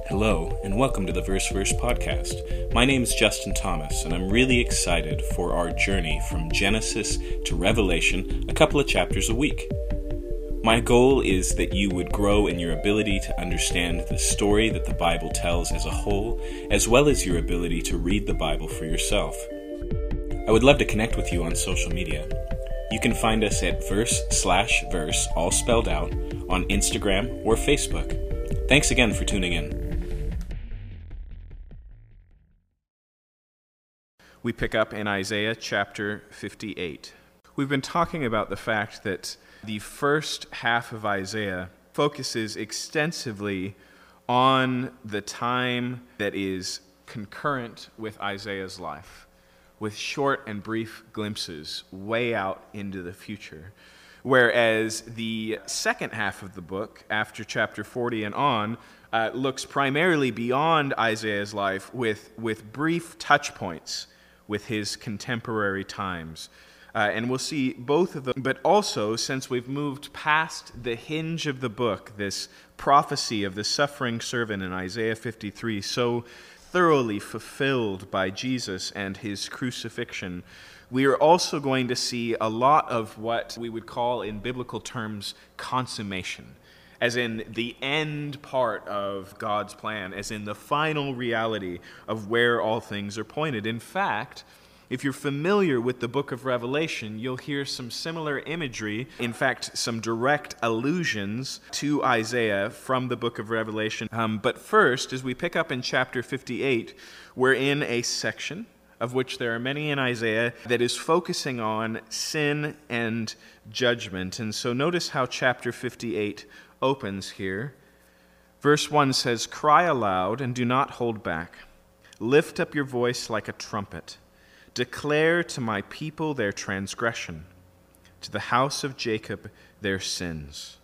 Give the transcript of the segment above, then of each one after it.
Hello, and welcome to the Verse podcast. My name is Justin Thomas, and I'm really excited for our journey from Genesis to Revelation, a couple of chapters a week. My goal is that you would grow in your ability to understand the story that the Bible tells as a whole, as well as your ability to read the Bible for yourself. I would love to connect with you on social media. You can find us at verse/verse, all spelled out, on Instagram or Facebook. Thanks again for tuning in. We pick up in Isaiah chapter 58. We've been talking about the fact that the first half of Isaiah focuses extensively on the time that is concurrent with Isaiah's life, with short and brief glimpses way out into the future. Whereas the second half of the book, after chapter 40 and on, looks primarily beyond Isaiah's life with brief touch points with his contemporary times. And we'll see both of them, but also, since we've moved past the hinge of the book, this prophecy of the suffering servant in Isaiah 53, so thoroughly fulfilled by Jesus and his crucifixion, we are also going to see a lot of what we would call in biblical terms consummation, as in the end part of God's plan, as in the final reality of where all things are pointed. In fact, if you're familiar with the book of Revelation, you'll hear some similar imagery, in fact, some direct allusions to Isaiah from the book of Revelation. But first, as we pick up in chapter 58, we're in a section of which there are many in Isaiah that is focusing on sin and judgment. And so notice how chapter 58 opens here. Verse 1 says, "Cry aloud and do not hold back. Lift up your voice like a trumpet. Declare to my people their transgression, to the house of Jacob their sins."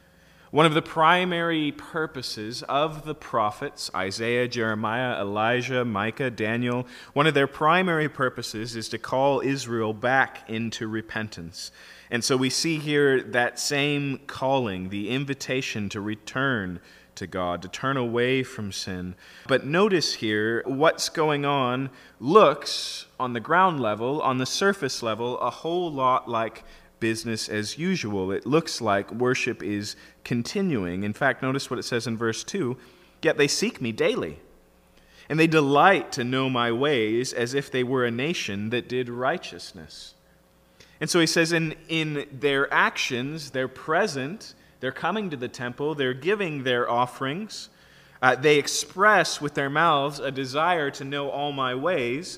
One of the primary purposes of the prophets, Isaiah, Jeremiah, Elijah, Micah, Daniel, one of their primary purposes is to call Israel back into repentance. And so we see here that same calling, the invitation to return to God, to turn away from sin. But notice here, what's going on looks, on the ground level, on the surface level, a whole lot like business as usual. It looks like worship is continuing. In fact, notice what it says in verse 2, "Yet they seek me daily, and they delight to know my ways as if they were a nation that did righteousness." And so he says in their actions, they're present, they're coming to the temple, they're giving their offerings, they express with their mouths a desire to know all my ways,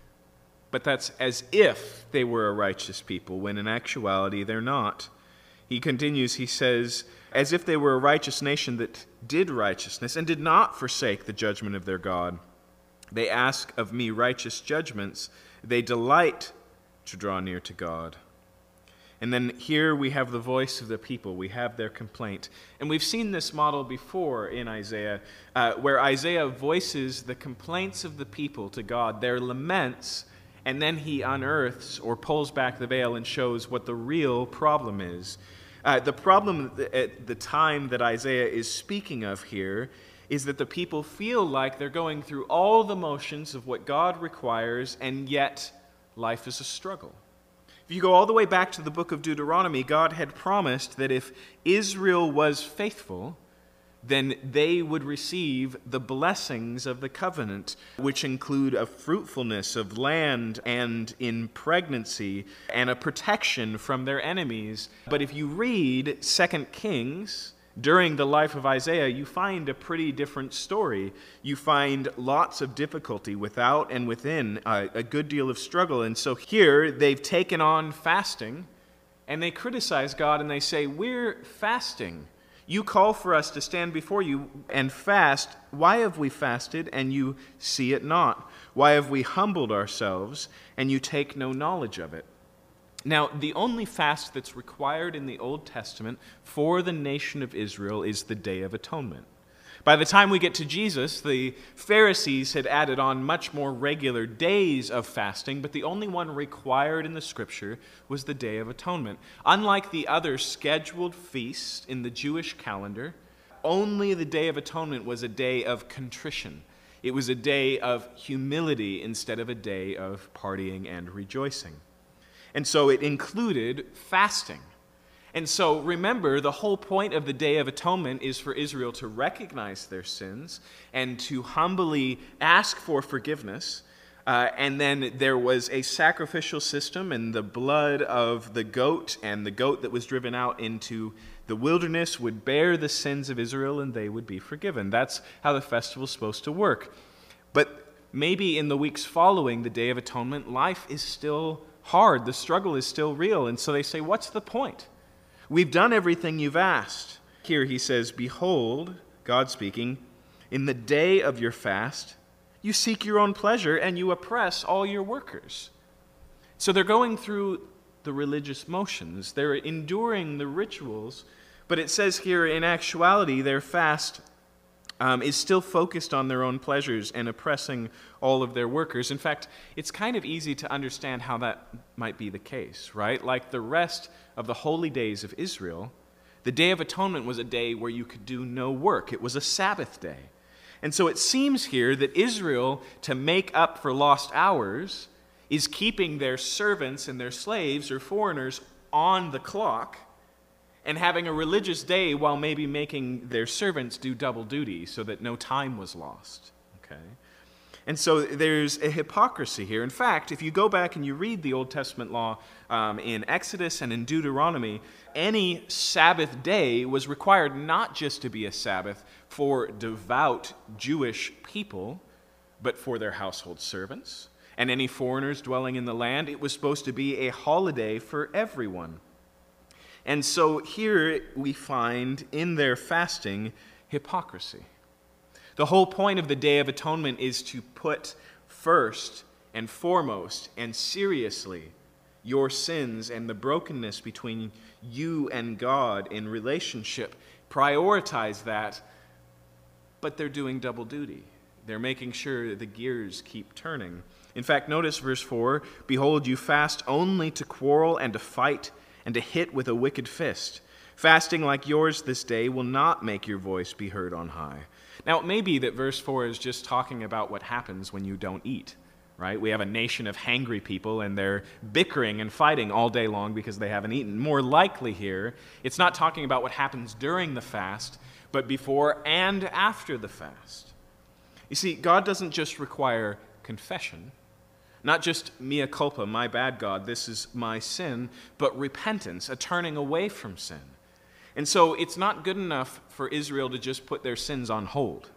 but that's as if they were a righteous people, when in actuality they're not. He continues, he says, "As if they were a righteous nation that did righteousness and did not forsake the judgment of their God. They ask of me righteous judgments. They delight to draw near to God." And then here we have the voice of the people. We have their complaint. And we've seen this model before in Isaiah, where Isaiah voices the complaints of the people to God, their laments, and then he unearths or pulls back the veil and shows what the real problem is. The problem at the time that Isaiah is speaking of here is that the people feel like they're going through all the motions of what God requires, and yet life is a struggle. If you go all the way back to the book of Deuteronomy, God had promised that if Israel was faithful, then they would receive the blessings of the covenant, which include a fruitfulness of land and in pregnancy and a protection from their enemies. But if you read 2 Kings during the life of Isaiah, you find a pretty different story. You find lots of difficulty without and within, a good deal of struggle. And so here they've taken on fasting, and they criticize God and they say, "We're fasting. You call for us to stand before you and fast. Why have we fasted and you see it not? Why have we humbled ourselves and you take no knowledge of it?" Now, the only fast that's required in the Old Testament for the nation of Israel is the Day of Atonement. By the time we get to Jesus, the Pharisees had added on much more regular days of fasting, but the only one required in the Scripture was the Day of Atonement. Unlike the other scheduled feasts in the Jewish calendar, only the Day of Atonement was a day of contrition. It was a day of humility instead of a day of partying and rejoicing. And so it included fasting. And so remember, the whole point of the Day of Atonement is for Israel to recognize their sins and to humbly ask for forgiveness. And then there was a sacrificial system, and the blood of the goat and the goat that was driven out into the wilderness would bear the sins of Israel, and they would be forgiven. That's how the festival is supposed to work. But maybe in the weeks following the Day of Atonement, life is still hard. The struggle is still real. And so they say, what's the point? We've done everything you've asked. Here he says, behold, God speaking, in the day of your fast, you seek your own pleasure and you oppress all your workers. So they're going through the religious motions. They're enduring the rituals. But it says here, in actuality, their fast is still focused on their own pleasures and oppressing all of their workers. In fact, it's kind of easy to understand how that might be the case, right? Like the rest of the holy days of Israel, the Day of Atonement was a day where you could do no work. It was a Sabbath day. And so it seems here that Israel, to make up for lost hours, is keeping their servants and their slaves or foreigners on the clock and having a religious day while maybe making their servants do double duty so that no time was lost. Okay? And so there's a hypocrisy here. In fact, if you go back and you read the Old Testament law in Exodus and in Deuteronomy, any Sabbath day was required not just to be a Sabbath for devout Jewish people, but for their household servants and any foreigners dwelling in the land. It was supposed to be a holiday for everyone. And so here we find in their fasting hypocrisy. The whole point of the Day of Atonement is to put first and foremost and seriously your sins and the brokenness between you and God in relationship. Prioritize that, but they're doing double duty. They're making sure that the gears keep turning. In fact, notice verse 4, behold, you fast only to quarrel and to fight and to hit with a wicked fist. Fasting like yours this day will not make your voice be heard on high. Now, it may be that verse 4 is just talking about what happens when you don't eat, right? We have a nation of hangry people, and they're bickering and fighting all day long because they haven't eaten. More likely here, it's not talking about what happens during the fast, but before and after the fast. You see, God doesn't just require confession, not just mea culpa, my bad God, this is my sin, but repentance, a turning away from sin. And so it's not good enough for Israel to just put their sins on hold,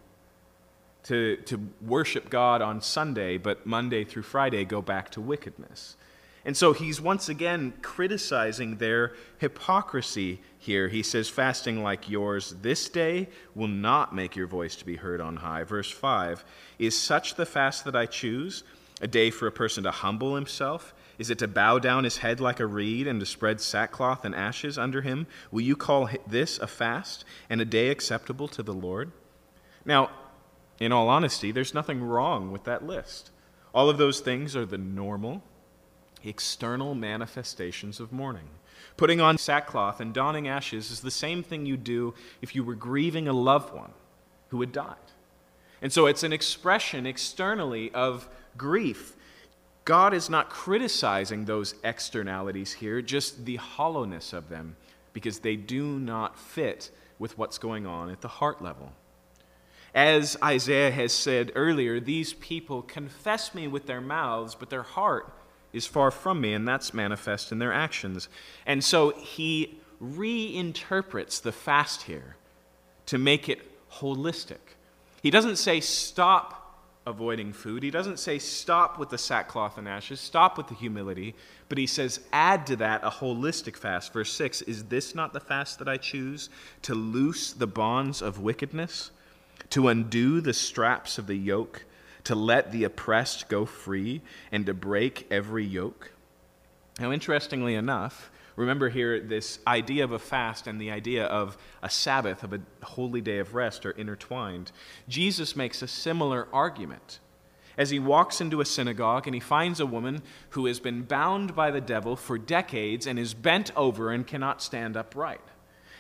to worship God on Sunday, but Monday through Friday go back to wickedness. And so he's once again criticizing their hypocrisy here. He says, fasting like yours this day will not make your voice to be heard on high. Verse 5, is such the fast that I choose, a day for a person to humble himself? Is it to bow down his head like a reed and to spread sackcloth and ashes under him? Will you call this a fast and a day acceptable to the Lord? Now, in all honesty, there's nothing wrong with that list. All of those things are the normal, external manifestations of mourning. Putting on sackcloth and donning ashes is the same thing you do if you were grieving a loved one who had died. And so it's an expression externally of grief. God is not criticizing those externalities here, just the hollowness of them, because they do not fit with what's going on at the heart level. As Isaiah has said earlier, these people confess me with their mouths, but their heart is far from me, and that's manifest in their actions. And so he reinterprets the fast here to make it holistic. He doesn't say stop avoiding food. He doesn't say stop with the sackcloth and ashes, stop with the humility, but he says add to that a holistic fast. Verse 6, is this not the fast that I choose? To loose the bonds of wickedness, to undo the straps of the yoke, to let the oppressed go free, and to break every yoke. Now, interestingly enough, remember here this idea of a fast and the idea of a Sabbath, of a holy day of rest, are intertwined. Jesus makes a similar argument as he walks into a synagogue and he finds a woman who has been bound by the devil for decades and is bent over and cannot stand upright.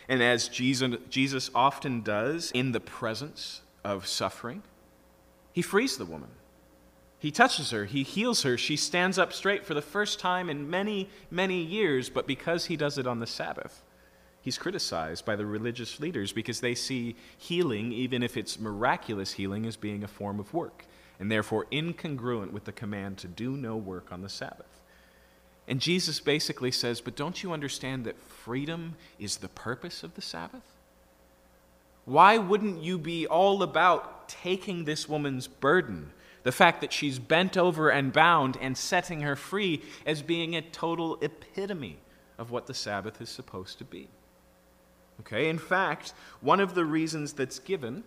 And as Jesus often does in the presence of suffering, he frees the woman. He touches her, he heals her, she stands up straight for the first time in many, many years, but because he does it on the Sabbath, he's criticized by the religious leaders because they see healing, even if it's miraculous healing, as being a form of work, and therefore incongruent with the command to do no work on the Sabbath. And Jesus basically says, but don't you understand that freedom is the purpose of the Sabbath? Why wouldn't you be all about taking this woman's burden, the fact that she's bent over and bound, and setting her free as being a total epitome of what the Sabbath is supposed to be? Okay, in fact, one of the reasons that's given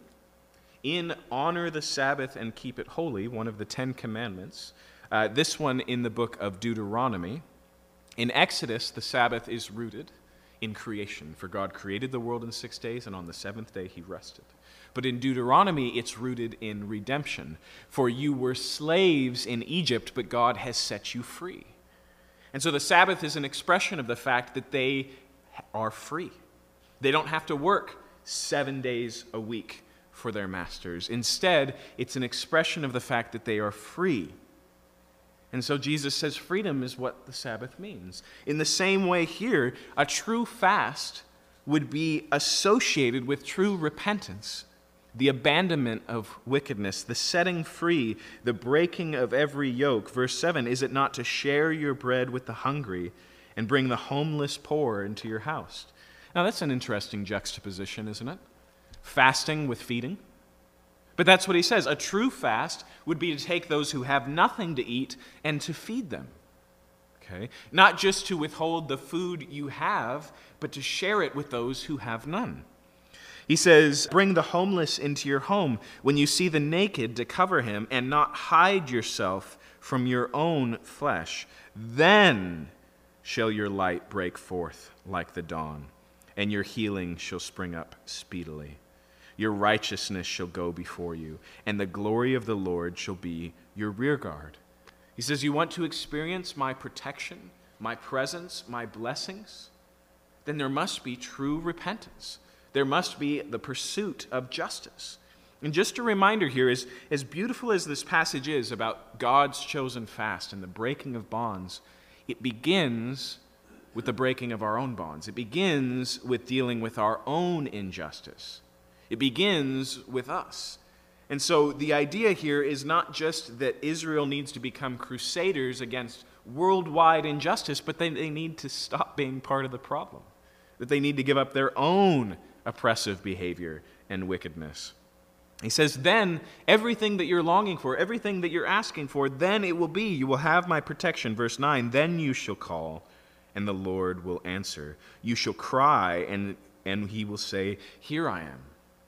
in honor the Sabbath and keep it holy, one of the 10 Commandments, this one in the book of Deuteronomy. In Exodus, the Sabbath is rooted in creation, for God created the world in 6 days, and on the seventh day he rested. But in Deuteronomy, it's rooted in redemption, for you were slaves in Egypt, but God has set you free. And so the Sabbath is an expression of the fact that they are free. They don't have to work 7 days a week for their masters. Instead, it's an expression of the fact that they are free. And so Jesus says freedom is what the Sabbath means. In the same way here, a true fast would be associated with true repentance, the abandonment of wickedness, the setting free, the breaking of every yoke. Verse 7, is it not to share your bread with the hungry and bring the homeless poor into your house? Now that's an interesting juxtaposition, isn't it? Fasting with feeding. But that's what he says. A true fast would be to take those who have nothing to eat and to feed them. Okay? Not just to withhold the food you have, but to share it with those who have none. He says, bring the homeless into your home. When you see the naked, to cover him, and not hide yourself from your own flesh. Then shall your light break forth like the dawn, and your healing shall spring up speedily. Your righteousness shall go before you, and the glory of the Lord shall be your rear guard. He says, you want to experience my protection, my presence, my blessings? Then there must be true repentance. There must be the pursuit of justice. And just a reminder here, as beautiful as this passage is about God's chosen fast and the breaking of bonds, it begins with the breaking of our own bonds. It begins with dealing with our own injustice. It begins with us. And so the idea here is not just that Israel needs to become crusaders against worldwide injustice, but they need to stop being part of the problem. That they need to give up their own oppressive behavior and wickedness. He says, then everything that you're longing for, everything that you're asking for, then it will be. You will have my protection. Verse 9, then you shall call, and the Lord will answer. You shall cry, and he will say, here I am.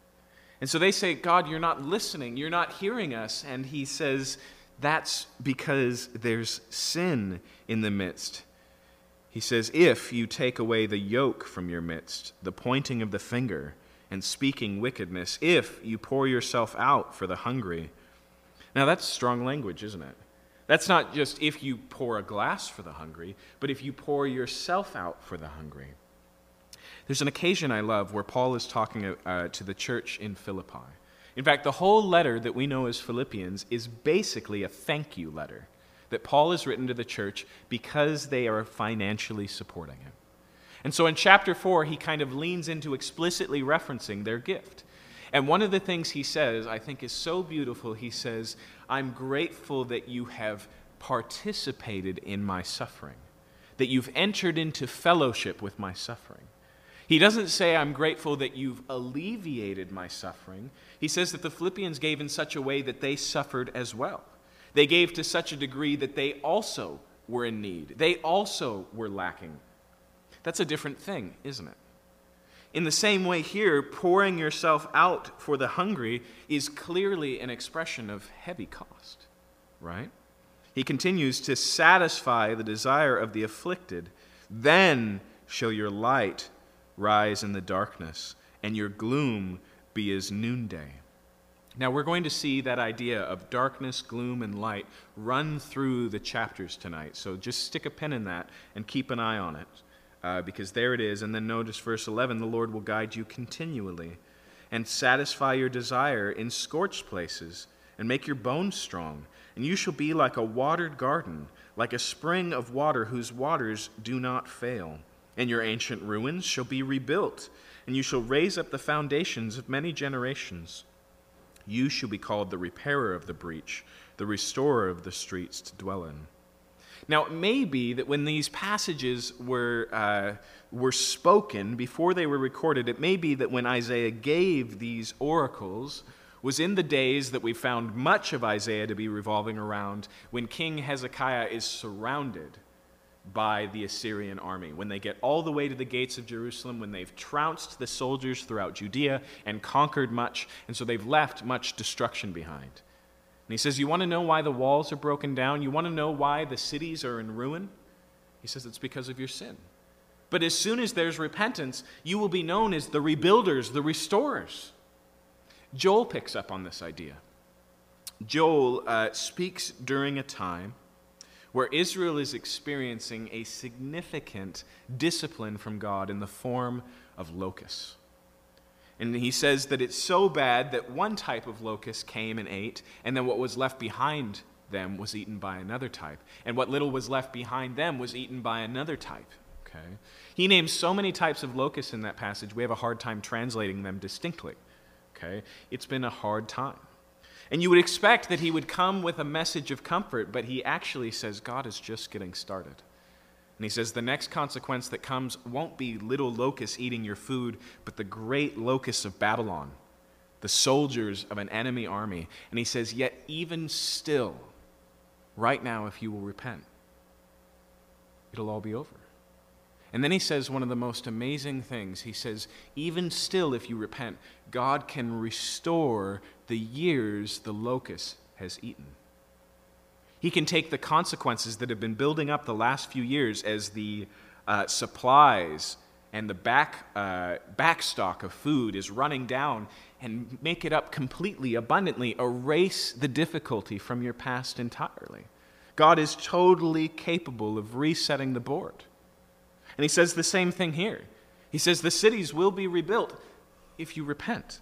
And so they say, God, you're not listening, you're not hearing us. And he says, that's because there's sin in the midst. He says, if you take away the yoke from your midst, the pointing of the finger and speaking wickedness, if you pour yourself out for the hungry. Now that's strong language, isn't it? That's not just if you pour a glass for the hungry, but if you pour yourself out for the hungry. There's an occasion I love where Paul is talking to the church in Philippi. In fact, the whole letter that we know as Philippians is basically a thank you letter that Paul has written to the church because they are financially supporting him. And so in chapter 4, he kind of leans into explicitly referencing their gift. And one of the things he says, I think is so beautiful, he says, I'm grateful that you have participated in my suffering, that you've entered into fellowship with my suffering. He doesn't say, I'm grateful that you've alleviated my suffering. He says that the Philippians gave in such a way that they suffered as well. They gave to such a degree that they also were in need. They also were lacking. That's a different thing, isn't it? In the same way here, pouring yourself out for the hungry is clearly an expression of heavy cost, right? He continues to satisfy the desire of the afflicted. Then shall your light rise in the darkness, and your gloom be as noonday. Now we're going to see that idea of darkness, gloom, and light run through the chapters tonight, so just stick a pin in that and keep an eye on it. because there it is. And then notice verse 11, the Lord will guide you continually and satisfy your desire in scorched places and make your bones strong. And you shall be like a watered garden, like a spring of water whose waters do not fail. And your ancient ruins shall be rebuilt, and you shall raise up the foundations of many generations. You shall be called the repairer of the breach, the restorer of the streets to dwell in. Now, it may be that when these passages were spoken, before they were recorded, it may be that when Isaiah gave these oracles was in the days that we found much of Isaiah to be revolving around when King Hezekiah is surrounded by the Assyrian army. When they get all the way to the gates of Jerusalem, when they've trounced the soldiers throughout Judea and conquered much, and so they've left much destruction behind. And he says, you want to know why the walls are broken down? You want to know why the cities are in ruin? He says, it's because of your sin. But as soon as there's repentance, you will be known as the rebuilders, the restorers. Joel picks up on this idea. Joel speaks during a time where Israel is experiencing a significant discipline from God in the form of locusts. And he says that it's so bad that one type of locust came and ate, and then what was left behind them was eaten by another type. And what little was left behind them was eaten by another type. Okay? He names so many types of locusts in that passage, we have a hard time translating them distinctly. Okay? It's been a hard time. And you would expect that he would come with a message of comfort, but he actually says God is just getting started. And he says the next consequence that comes won't be little locusts eating your food, but the great locusts of Babylon, the soldiers of an enemy army. And he says, yet even still, right now, if you will repent, it'll all be over. And then he says one of the most amazing things. He says, even still, if you repent, God can restore the years the locust has eaten. He can take the consequences that have been building up the last few years as the supplies and the backstock of food is running down and make it up completely, abundantly, erase the difficulty from your past entirely. God is totally capable of resetting the board. And he says the same thing here. He says the cities will be rebuilt if you repent.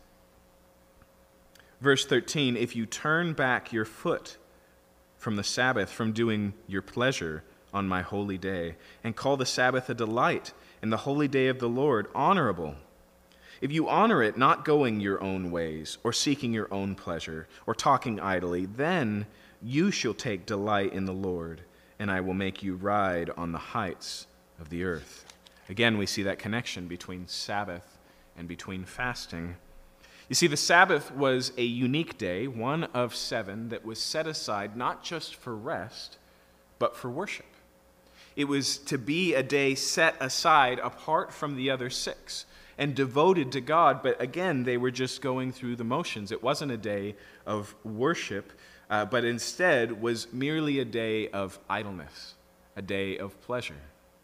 Verse 13, if you turn back your foot from the Sabbath, from doing your pleasure on my holy day, and call the Sabbath a delight, and the holy day of the Lord honorable. If you honor it, not going your own ways, or seeking your own pleasure, or talking idly, then you shall take delight in the Lord, and I will make you ride on the heights of the earth. Again, we see that connection between Sabbath and between fasting. You see, the Sabbath was a unique day, one of 7, that was set aside not just for rest, but for worship. It was to be a day set aside apart from the other 6 and devoted to God, but again, they were just going through the motions. It wasn't a day of worship, but instead was merely a day of idleness, a day of pleasure.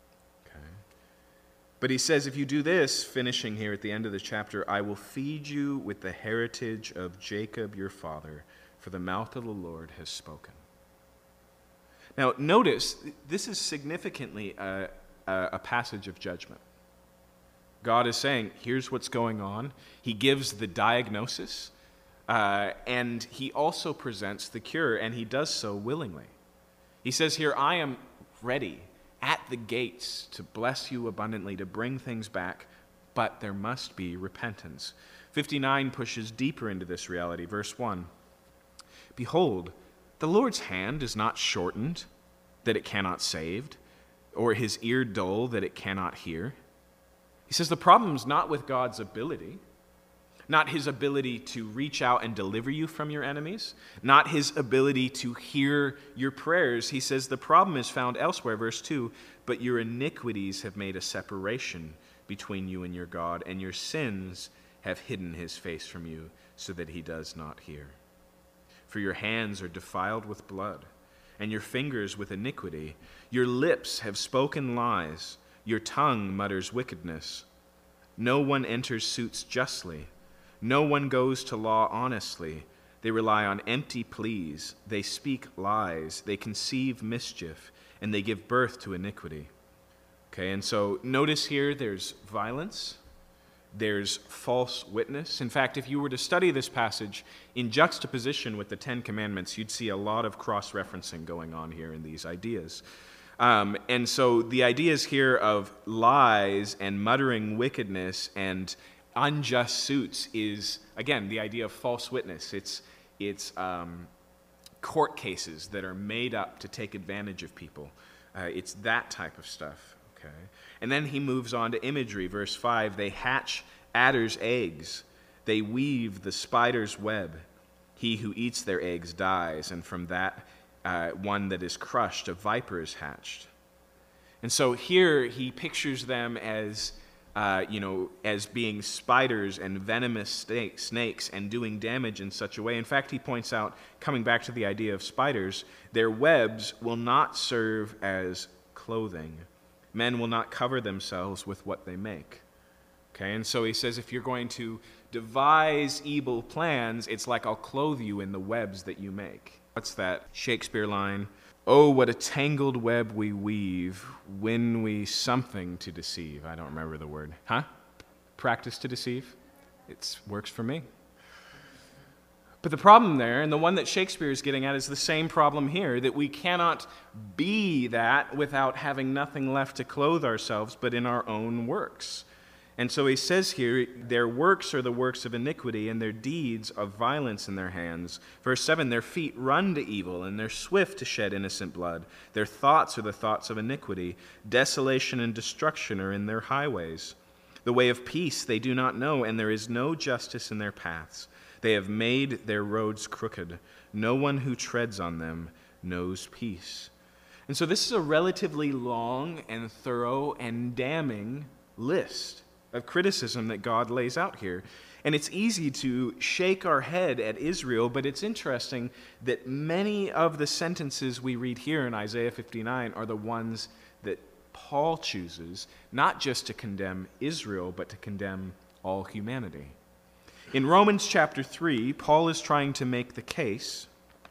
But he says, if you do this, finishing here at the end of the chapter, I will feed you with the heritage of Jacob your father, for the mouth of the Lord has spoken. Now, notice, this is significantly a passage of judgment. God is saying, here's what's going on. He gives the diagnosis, and he also presents the cure, and he does so willingly. He says here, I am ready at the gates to bless you abundantly, to bring things back, but there must be repentance. 59 pushes deeper into this reality. Verse 1, behold, the Lord's hand is not shortened, that it cannot save, or his ear dull, that it cannot hear. He says the problem's not with God's ability, not his ability to reach out and deliver you from your enemies, not his ability to hear your prayers. He says the problem is found elsewhere. Verse 2, but your iniquities have made a separation between you and your God, and your sins have hidden his face from you so that he does not hear. For your hands are defiled with blood, and your fingers with iniquity. Your lips have spoken lies, your tongue mutters wickedness. No one enters suits justly. No one goes to law honestly. They rely on empty pleas. They speak lies. They conceive mischief, and they give birth to iniquity. Okay, and so notice here there's violence, there's false witness. In fact, if you were to study this passage in juxtaposition with the Ten Commandments, you'd see a lot of cross-referencing going on here in these ideas. And so the ideas here of lies and muttering wickedness and unjust suits is, again, the idea of false witness. It's court cases that are made up to take advantage of people. It's that type of stuff. Okay. And then he moves on to imagery. Verse 5, they hatch adder's eggs. They weave the spider's web. He who eats their eggs dies, and from that one that is crushed, a viper is hatched. And so here he pictures them as, as being spiders and venomous snakes and doing damage in such a way. In fact, he points out, coming back to the idea of spiders, their webs will not serve as clothing. Men will not cover themselves with what they make. Okay, and so he says, if you're going to devise evil plans, it's like I'll clothe you in the webs that you make. What's that Shakespeare line? Oh, what a tangled web we weave when we something to deceive. I don't remember the word. Practice to deceive? It works for me. But the problem there, and the one that Shakespeare is getting at, is the same problem here, that we cannot be that without having nothing left to clothe ourselves but in our own works. And so he says here, their works are the works of iniquity, and their deeds of violence in their hands. Verse 7, their feet run to evil, and they're swift to shed innocent blood. Their thoughts are the thoughts of iniquity. Desolation and destruction are in their highways. The way of peace they do not know, and there is no justice in their paths. They have made their roads crooked. No one who treads on them knows peace. And so this is a relatively long and thorough and damning list of criticism that God lays out here. And it's easy to shake our head at Israel, but it's interesting that many of the sentences we read here in Isaiah 59 are the ones that Paul chooses, not just to condemn Israel, but to condemn all humanity. In Romans chapter 3, Paul is trying to make the case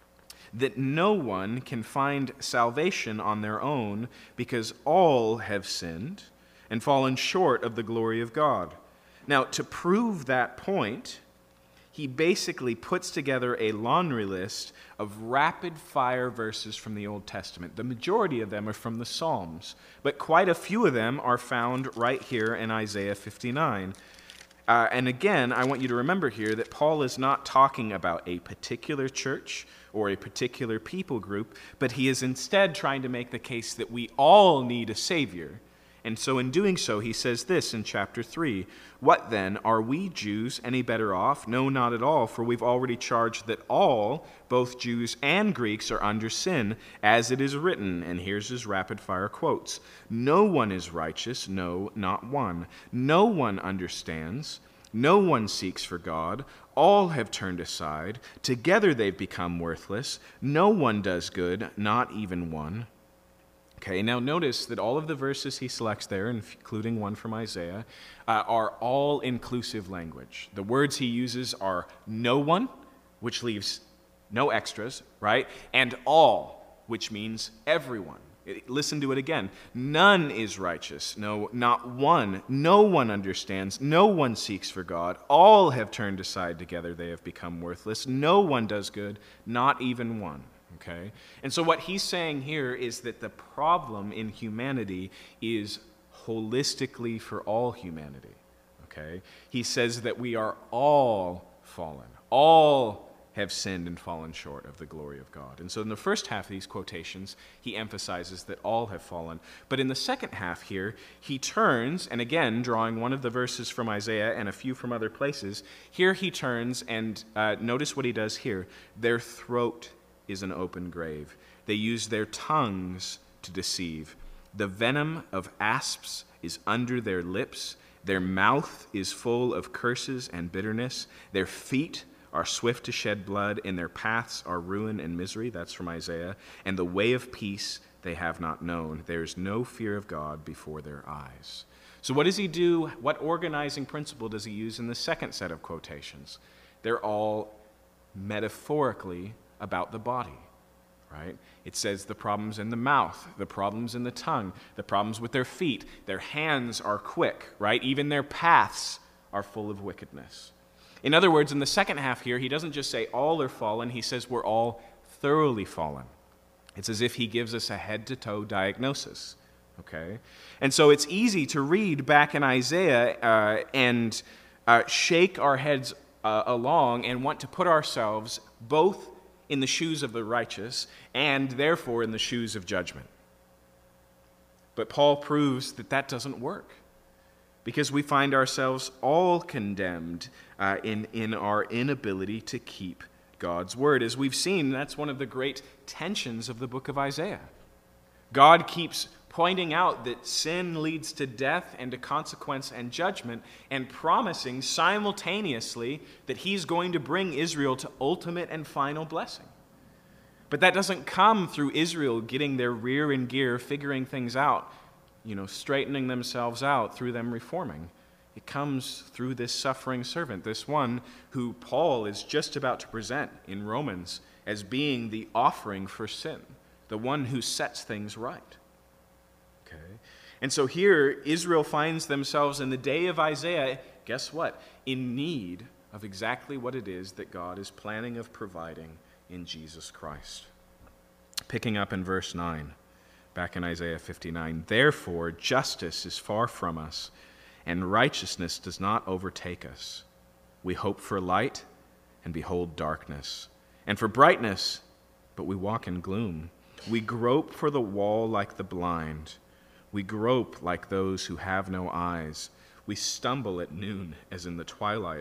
that no one can find salvation on their own because all have sinned and fallen short of the glory of God. Now, to prove that point, he basically puts together a laundry list of rapid-fire verses from the Old Testament. The majority of them are from the Psalms, but quite a few of them are found right here in Isaiah 59. And again, I want you to remember here that Paul is not talking about a particular church or a particular people group, but he is instead trying to make the case that we all need a Savior. And so in doing so, he says this in chapter 3, what then, are we Jews any better off? No, not at all, for we've already charged that all, both Jews and Greeks, are under sin, as it is written. And here's his rapid-fire quotes. No one is righteous, no, not one. No one understands. No one seeks for God. All have turned aside. Together they've become worthless. No one does good, not even one. Okay, now notice that all of the verses he selects there, including one from Isaiah, are all-inclusive language. The words he uses are no one, which leaves no extras, right? And all, which means everyone. Listen to it again. None is righteous. No, not one. No one understands. No one seeks for God. All have turned aside together. They have become worthless. No one does good, not even one. Okay? And so what he's saying here is that the problem in humanity is holistically for all humanity. Okay? He says that we are all fallen. All have sinned and fallen short of the glory of God. And so in the first half of these quotations, he emphasizes that all have fallen. But in the second half here, he turns, and again, drawing one of the verses from Isaiah and a few from other places, here he turns and notice what he does here. Their throat is an open grave. They use their tongues to deceive. The venom of asps is under their lips. Their mouth is full of curses and bitterness. Their feet are swift to shed blood. In their paths are ruin and misery. That's from Isaiah. And the way of peace they have not known. There is no fear of God before their eyes. So what does he do? What organizing principle does he use in the second set of quotations? They're all metaphorically about the body. right? It says the problems in the mouth, the problems in the tongue, the problems with their feet. Their hands are quick, right? Even their paths are full of wickedness. In other words, in the second half here, he doesn't just say all are fallen, he says we're all thoroughly fallen. It's as if he gives us a head-to-toe diagnosis, okay? And so it's easy to read back in Isaiah and shake our heads along and want to put ourselves both in the shoes of the righteous and therefore in the shoes of judgment. But Paul proves that that doesn't work, because we find ourselves all condemned in our inability to keep God's word. As we've seen, that's one of the great tensions of the book of Isaiah. God keeps pointing out that sin leads to death and to consequence and judgment, and promising simultaneously that he's going to bring Israel to ultimate and final blessing. But that doesn't come through Israel getting their rear in gear, figuring things out, straightening themselves out through them reforming. It comes through this suffering servant, this one who Paul is just about to present in Romans as being the offering for sin, the one who sets things right. Okay? And so here, Israel finds themselves in the day of Isaiah, guess what? In need of exactly what it is that God is planning of providing in Jesus Christ. Picking up in verse 9, back in Isaiah 59, therefore justice is far from us, and righteousness does not overtake us. We hope for light, and behold darkness, and for brightness, but we walk in gloom. We grope for the wall like the blind. We grope like those who have no eyes. We stumble at noon as in the twilight.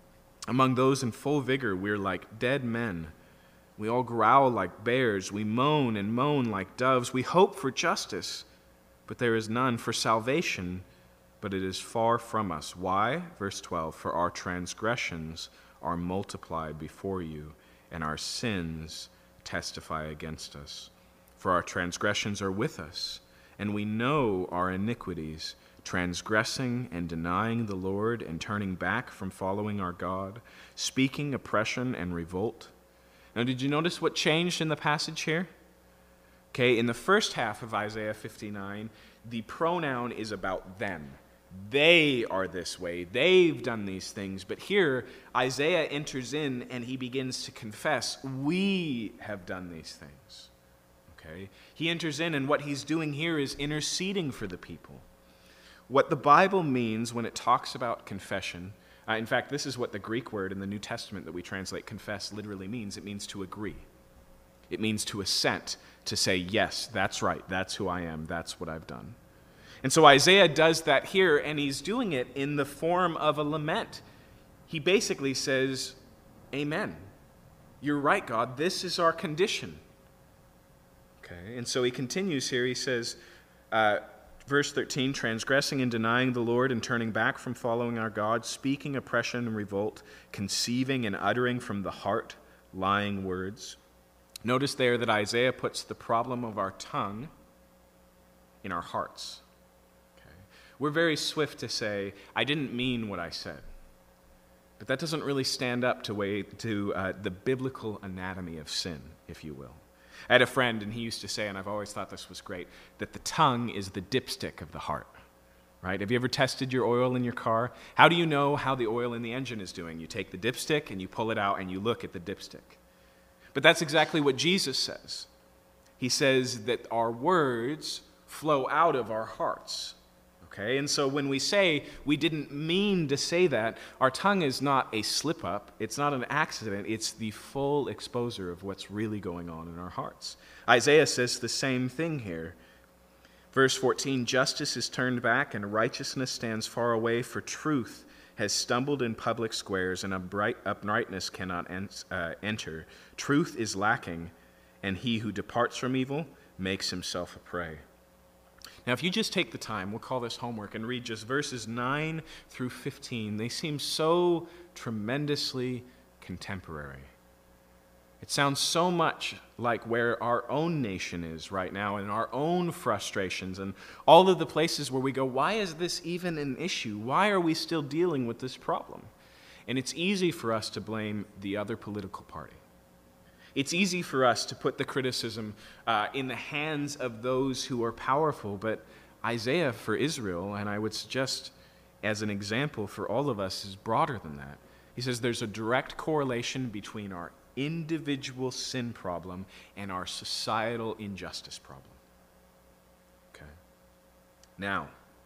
Among those in full vigor, we're like dead men. We all growl like bears. We moan and moan like doves. We hope for justice, but there is none, for salvation, but it is far from us. Why? Verse 12, for our transgressions are multiplied before you, and our sins testify against us. For our transgressions are with us, and we know our iniquities, transgressing and denying the Lord and turning back from following our God, speaking oppression and revolt. Now, did you notice what changed in the passage here? Okay, in the first half of Isaiah 59, the pronoun is about them. They are this way. They've done these things. But here, Isaiah enters in and he begins to confess, we have done these things. Okay? He enters in, and what he's doing here is interceding for the people. What the Bible means when it talks about confession, in fact, this is what the Greek word in the New Testament that we translate confess literally means. It means to agree. It means to assent, to say, yes, that's right, that's who I am, that's what I've done. And so Isaiah does that here, and he's doing it in the form of a lament. He basically says, amen. You're right, God, this is our condition. Okay, and so he continues here, he says, verse 13, transgressing and denying the Lord and turning back from following our God, speaking oppression and revolt, conceiving and uttering from the heart lying words. Notice there that Isaiah puts the problem of our tongue in our hearts. Okay. We're very swift to say, I didn't mean what I said. But that doesn't really stand up to the biblical anatomy of sin, if you will. I had a friend, and he used to say, and I've always thought this was great, that the tongue is the dipstick of the heart. Right? Have you ever tested your oil in your car? How do you know how the oil in the engine is doing? You take the dipstick, and you pull it out, and you look at the dipstick. But that's exactly what Jesus says. He says that our words flow out of our hearts. Okay? And so when we say we didn't mean to say that, our tongue is not a slip-up. It's not an accident. It's the full exposure of what's really going on in our hearts. Isaiah says the same thing here. Verse 14, justice is turned back and righteousness stands far away, for truth has stumbled in public squares and uprightness cannot enter. Truth is lacking, and he who departs from evil makes himself a prey. Now, if you just take the time, we'll call this homework, and read just verses 9 through 15, they seem so tremendously contemporary. It sounds so much like where our own nation is right now, and our own frustrations, and all of the places where we go, why is this even an issue? Why are we still dealing with this problem? And it's easy for us to blame the other political party. It's easy for us to put the criticism in the hands of those who are powerful, but Isaiah for Israel, and I would suggest as an example for all of us, is broader than that. He says there's a direct correlation between our individual sin problem and our societal injustice problem. Okay. Now,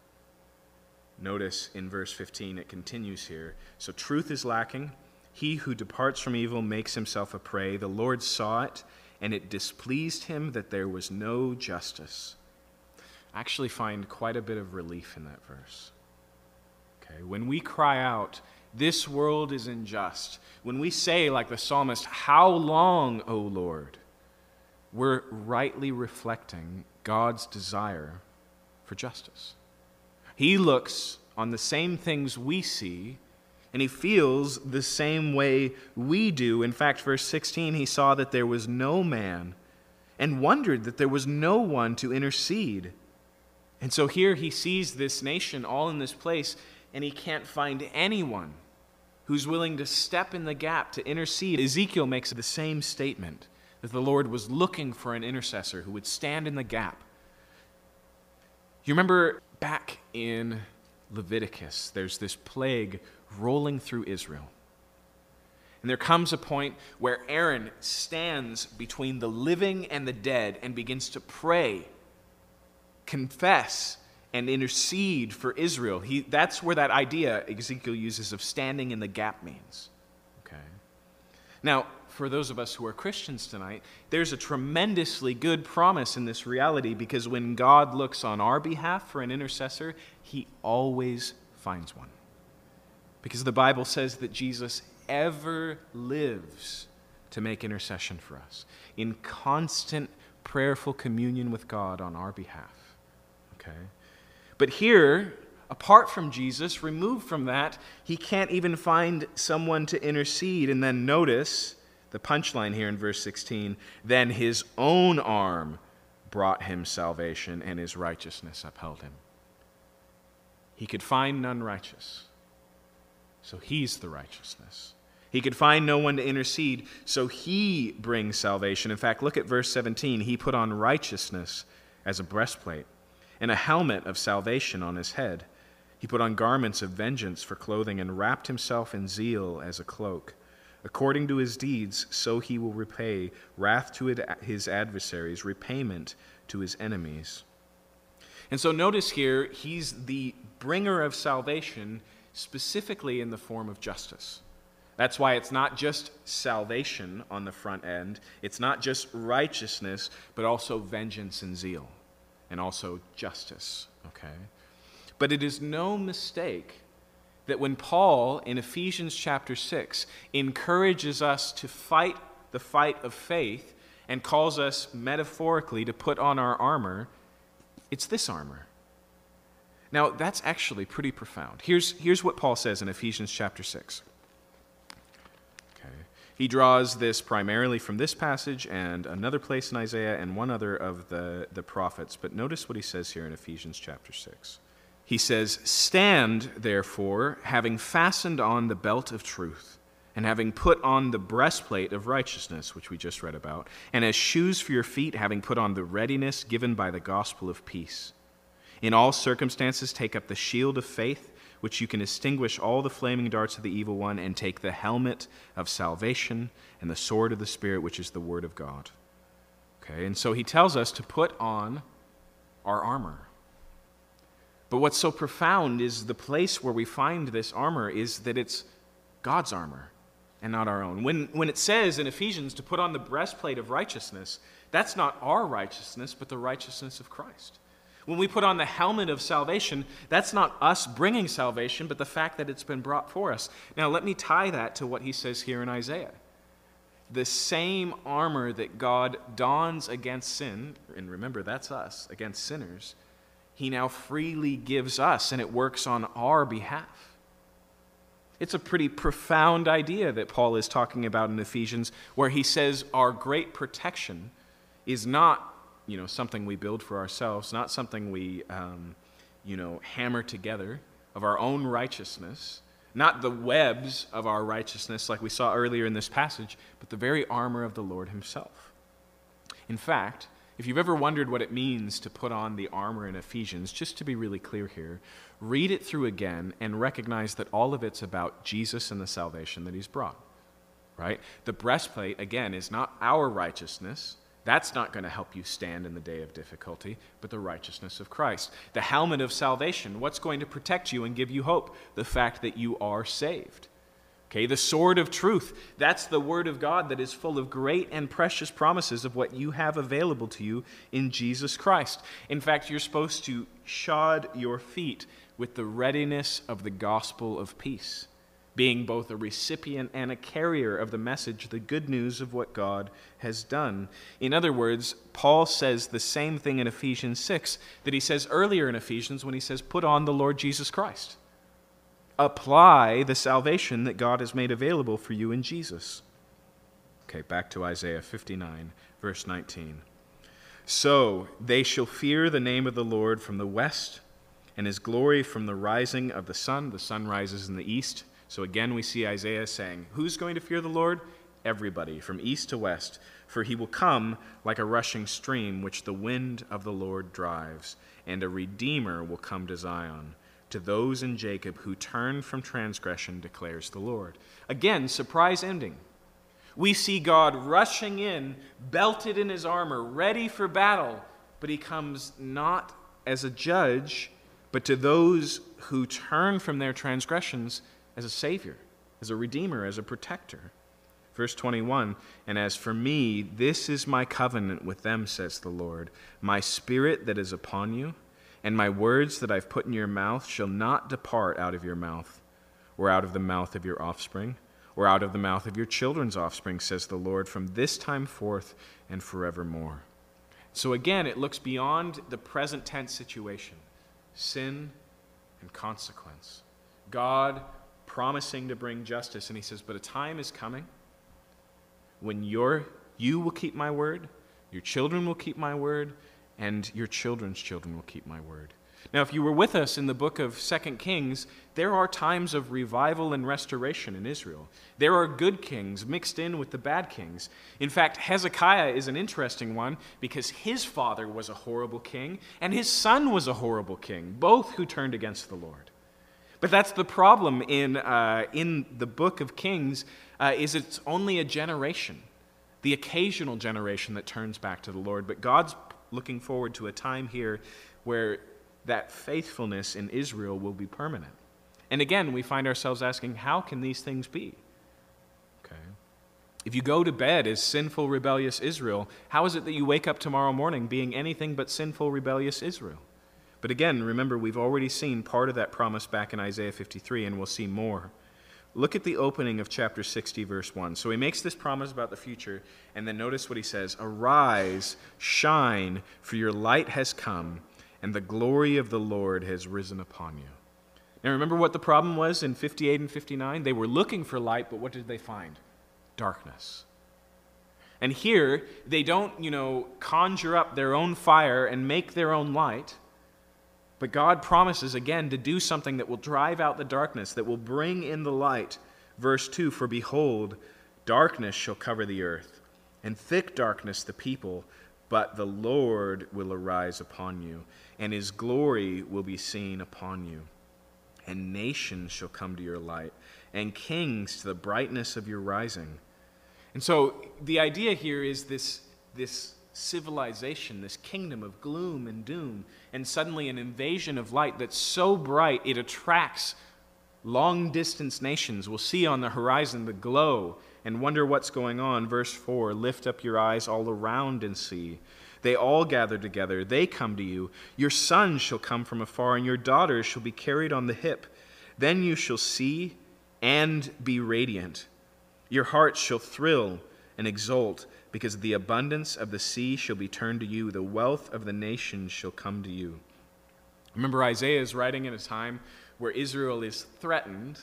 notice in verse 15, it continues here. So truth is lacking. He who departs from evil makes himself a prey. The Lord saw it, and it displeased him that there was no justice. I actually find quite a bit of relief in that verse. Okay, when we cry out, this world is unjust, when we say, like the psalmist, how long, O Lord, we're rightly reflecting God's desire for justice. He looks on the same things we see, and he feels the same way we do. In fact, verse 16, he saw that there was no man and wondered that there was no one to intercede. And so here he sees this nation all in this place, and he can't find anyone who's willing to step in the gap to intercede. Ezekiel makes the same statement, that the Lord was looking for an intercessor who would stand in the gap. You remember back in Leviticus, there's this plague rolling through Israel. And there comes a point where Aaron stands between the living and the dead and begins to pray, confess, and intercede for Israel. That's where that idea Ezekiel uses of standing in the gap means. Okay. Now, for those of us who are Christians tonight, there's a tremendously good promise in this reality, because when God looks on our behalf for an intercessor, he always finds one. Because the Bible says that Jesus ever lives to make intercession for us, in constant prayerful communion with God on our behalf. Okay? But here, apart from Jesus, removed from that, he can't even find someone to intercede. And then notice the punchline here in verse 16, then his own arm brought him salvation, and his righteousness upheld him. He could find none righteous, so he's the righteousness. He could find no one to intercede, so he brings salvation. In fact, look at verse 17. He put on righteousness as a breastplate, and a helmet of salvation on his head. He put on garments of vengeance for clothing, and wrapped himself in zeal as a cloak. According to his deeds, so he will repay wrath to his adversaries, repayment to his enemies. And so notice here, he's the bringer of salvation, specifically in the form of justice. That's why it's not just salvation on the front end. It's not just righteousness, but also vengeance and zeal, and also justice. Okay? But it is no mistake that when Paul, in Ephesians chapter 6, encourages us to fight the fight of faith and calls us metaphorically to put on our armor, it's this armor. Now, that's actually pretty profound. Here's what Paul says in Ephesians chapter 6. Okay. He draws this primarily from this passage and another place in Isaiah and one other of the prophets. But notice what he says here in Ephesians chapter 6. He says, stand, therefore, having fastened on the belt of truth, and having put on the breastplate of righteousness, which we just read about, and as shoes for your feet, having put on the readiness given by the gospel of peace. In all circumstances, take up the shield of faith, which you can extinguish all the flaming darts of the evil one, and take the helmet of salvation and the sword of the Spirit, which is the word of God. Okay, and so he tells us to put on our armor. But what's so profound is the place where we find this armor is that it's God's armor and not our own. When it says in Ephesians to put on the breastplate of righteousness, that's not our righteousness, but the righteousness of Christ. When we put on the helmet of salvation, that's not us bringing salvation, but the fact that it's been brought for us. Now, let me tie that to what he says here in Isaiah. The same armor that God dons against sin, and remember, that's us, against sinners, he now freely gives us, and it works on our behalf. It's a pretty profound idea that Paul is talking about in Ephesians, where he says our great protection is not, something we build for ourselves, not something we, hammer together of our own righteousness, Not the webs of our righteousness like we saw earlier in this passage, but the very armor of the Lord himself. In fact, if you've ever wondered what it means to put on the armor in Ephesians, just to be really clear here, read it through again and recognize that all of it's about Jesus and the salvation that he's brought, right? The breastplate, again, is not our righteousness. That's not going to help you stand in the day of difficulty, but the righteousness of Christ. The helmet of salvation, what's going to protect you and give you hope? The fact that you are saved. Okay, the sword of truth, that's the word of God that is full of great and precious promises of what you have available to you in Jesus Christ. In fact, you're supposed to shod your feet with the readiness of the gospel of peace, being both a recipient and a carrier of the message, the good news of what God has done. In other words, Paul says the same thing in Ephesians 6 that he says earlier in Ephesians when he says, put on the Lord Jesus Christ. Apply the salvation that God has made available for you in Jesus. Okay, back to Isaiah 59, verse 19. So they shall fear the name of the Lord from the west, and his glory from the rising of the sun. The sun rises in the east. So again, we see Isaiah saying, who's going to fear the Lord? Everybody, from east to west. For he will come like a rushing stream, which the wind of the Lord drives, and a redeemer will come to Zion. To those in Jacob who turn from transgression, declares the Lord. Again, surprise ending. We see God rushing in, belted in his armor, ready for battle, but he comes not as a judge, but to those who turn from their transgressions as a savior, as a redeemer, as a protector. Verse 21, and as for me, this is my covenant with them, says the Lord. My spirit that is upon you, and my words that I've put in your mouth shall not depart out of your mouth, or out of the mouth of your offspring, or out of the mouth of your children's offspring, says the Lord, from this time forth and forevermore. So again, it looks beyond the present tense situation, sin and consequence. God promising to bring justice, and he says, but a time is coming when you will keep my word, your children will keep my word, and your children's children will keep my word. Now, if you were with us in the book of 2 Kings, there are times of revival and restoration in Israel. There are good kings mixed in with the bad kings. In fact, Hezekiah is an interesting one because his father was a horrible king and his son was a horrible king, both who turned against the Lord. But that's the problem in the book of Kings, is it's only a generation, the occasional generation that turns back to the Lord. But God's looking forward to a time here where that faithfulness in Israel will be permanent. And again, we find ourselves asking, how can these things be? Okay. If you go to bed as sinful, rebellious Israel, how is it that you wake up tomorrow morning being anything but sinful, rebellious Israel? But again, remember, we've already seen part of that promise back in Isaiah 53, and we'll see more. Look at the opening of chapter 60, verse 1. So he makes this promise about the future, and then notice what he says. Arise, shine, for your light has come, and the glory of the Lord has risen upon you. Now remember what the problem was in 58 and 59? They were looking for light, but what did they find? Darkness. And here, they don't, conjure up their own fire and make their own light. But God promises again to do something that will drive out the darkness, that will bring in the light. Verse 2, for behold, darkness shall cover the earth, and thick darkness the people, but the Lord will arise upon you, and his glory will be seen upon you. And nations shall come to your light, and kings to the brightness of your rising. And so the idea here is this civilization, this kingdom of gloom and doom, and suddenly an invasion of light that's so bright it attracts long-distance nations. We'll see on the horizon the glow and wonder what's going on. Verse 4, lift up your eyes all around and see. They all gather together. They come to you. Your sons shall come from afar, and your daughters shall be carried on the hip. Then you shall see and be radiant. Your hearts shall thrill and exult, because the abundance of the sea shall be turned to you. The wealth of the nations shall come to you. Remember, Isaiah is writing in a time where Israel is threatened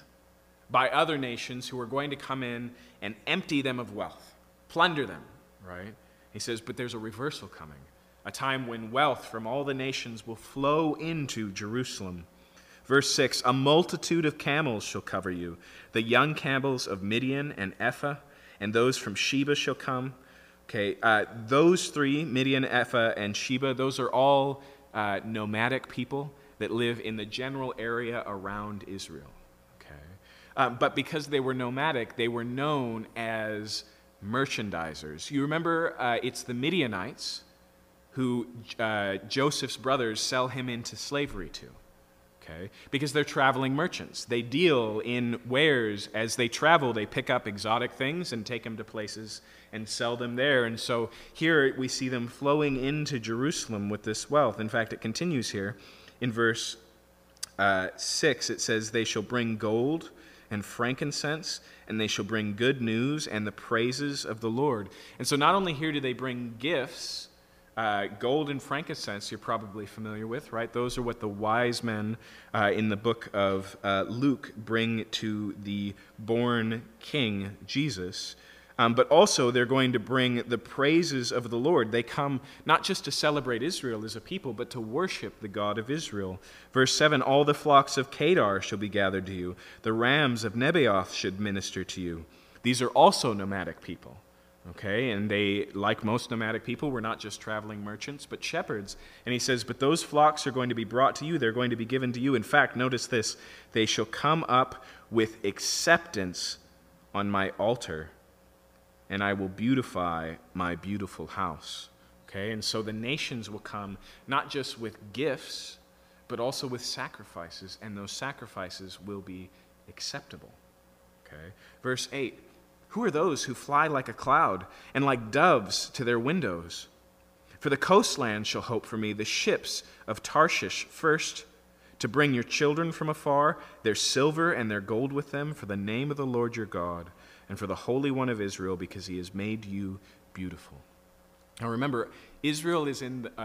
by other nations who are going to come in and empty them of wealth, plunder them, right? He says, but there's a reversal coming, a time when wealth from all the nations will flow into Jerusalem. Verse 6, a multitude of camels shall cover you. The young camels of Midian and Ephah, and those from Sheba shall come. Okay, those three, Midian, Ephah, and Sheba, those are all nomadic people that live in the general area around Israel. Okay, but because they were nomadic, they were known as merchandisers. You remember, it's the Midianites who Joseph's brothers sell him into slavery to. Okay? Because they're traveling merchants. They deal in wares. As they travel, they pick up exotic things and take them to places and sell them there. And so here we see them flowing into Jerusalem with this wealth. In fact, it continues here in verse 6. It says, they shall bring gold and frankincense, and they shall bring good news and the praises of the Lord. And so not only here do they bring gifts, gold and frankincense you're probably familiar with, right? Those are what the wise men in the book of Luke bring to the born king, Jesus. But also they're going to bring the praises of the Lord. They come not just to celebrate Israel as a people, but to worship the God of Israel. Verse 7, all the flocks of Kedar shall be gathered to you. The rams of Nebaioth should minister to you. These are also nomadic people. Okay, and they, like most nomadic people, were not just traveling merchants, but shepherds. And he says, but those flocks are going to be brought to you. They're going to be given to you. In fact, notice this, they shall come up with acceptance on my altar, and I will beautify my beautiful house. Okay, and so the nations will come not just with gifts, but also with sacrifices, and those sacrifices will be acceptable. Okay, verse 8, who are those who fly like a cloud and like doves to their windows? For the coastland shall hope for me, the ships of Tarshish first, to bring your children from afar, their silver and their gold with them, for the name of the Lord your God, and for the Holy One of Israel, because he has made you beautiful. Now remember, Israel is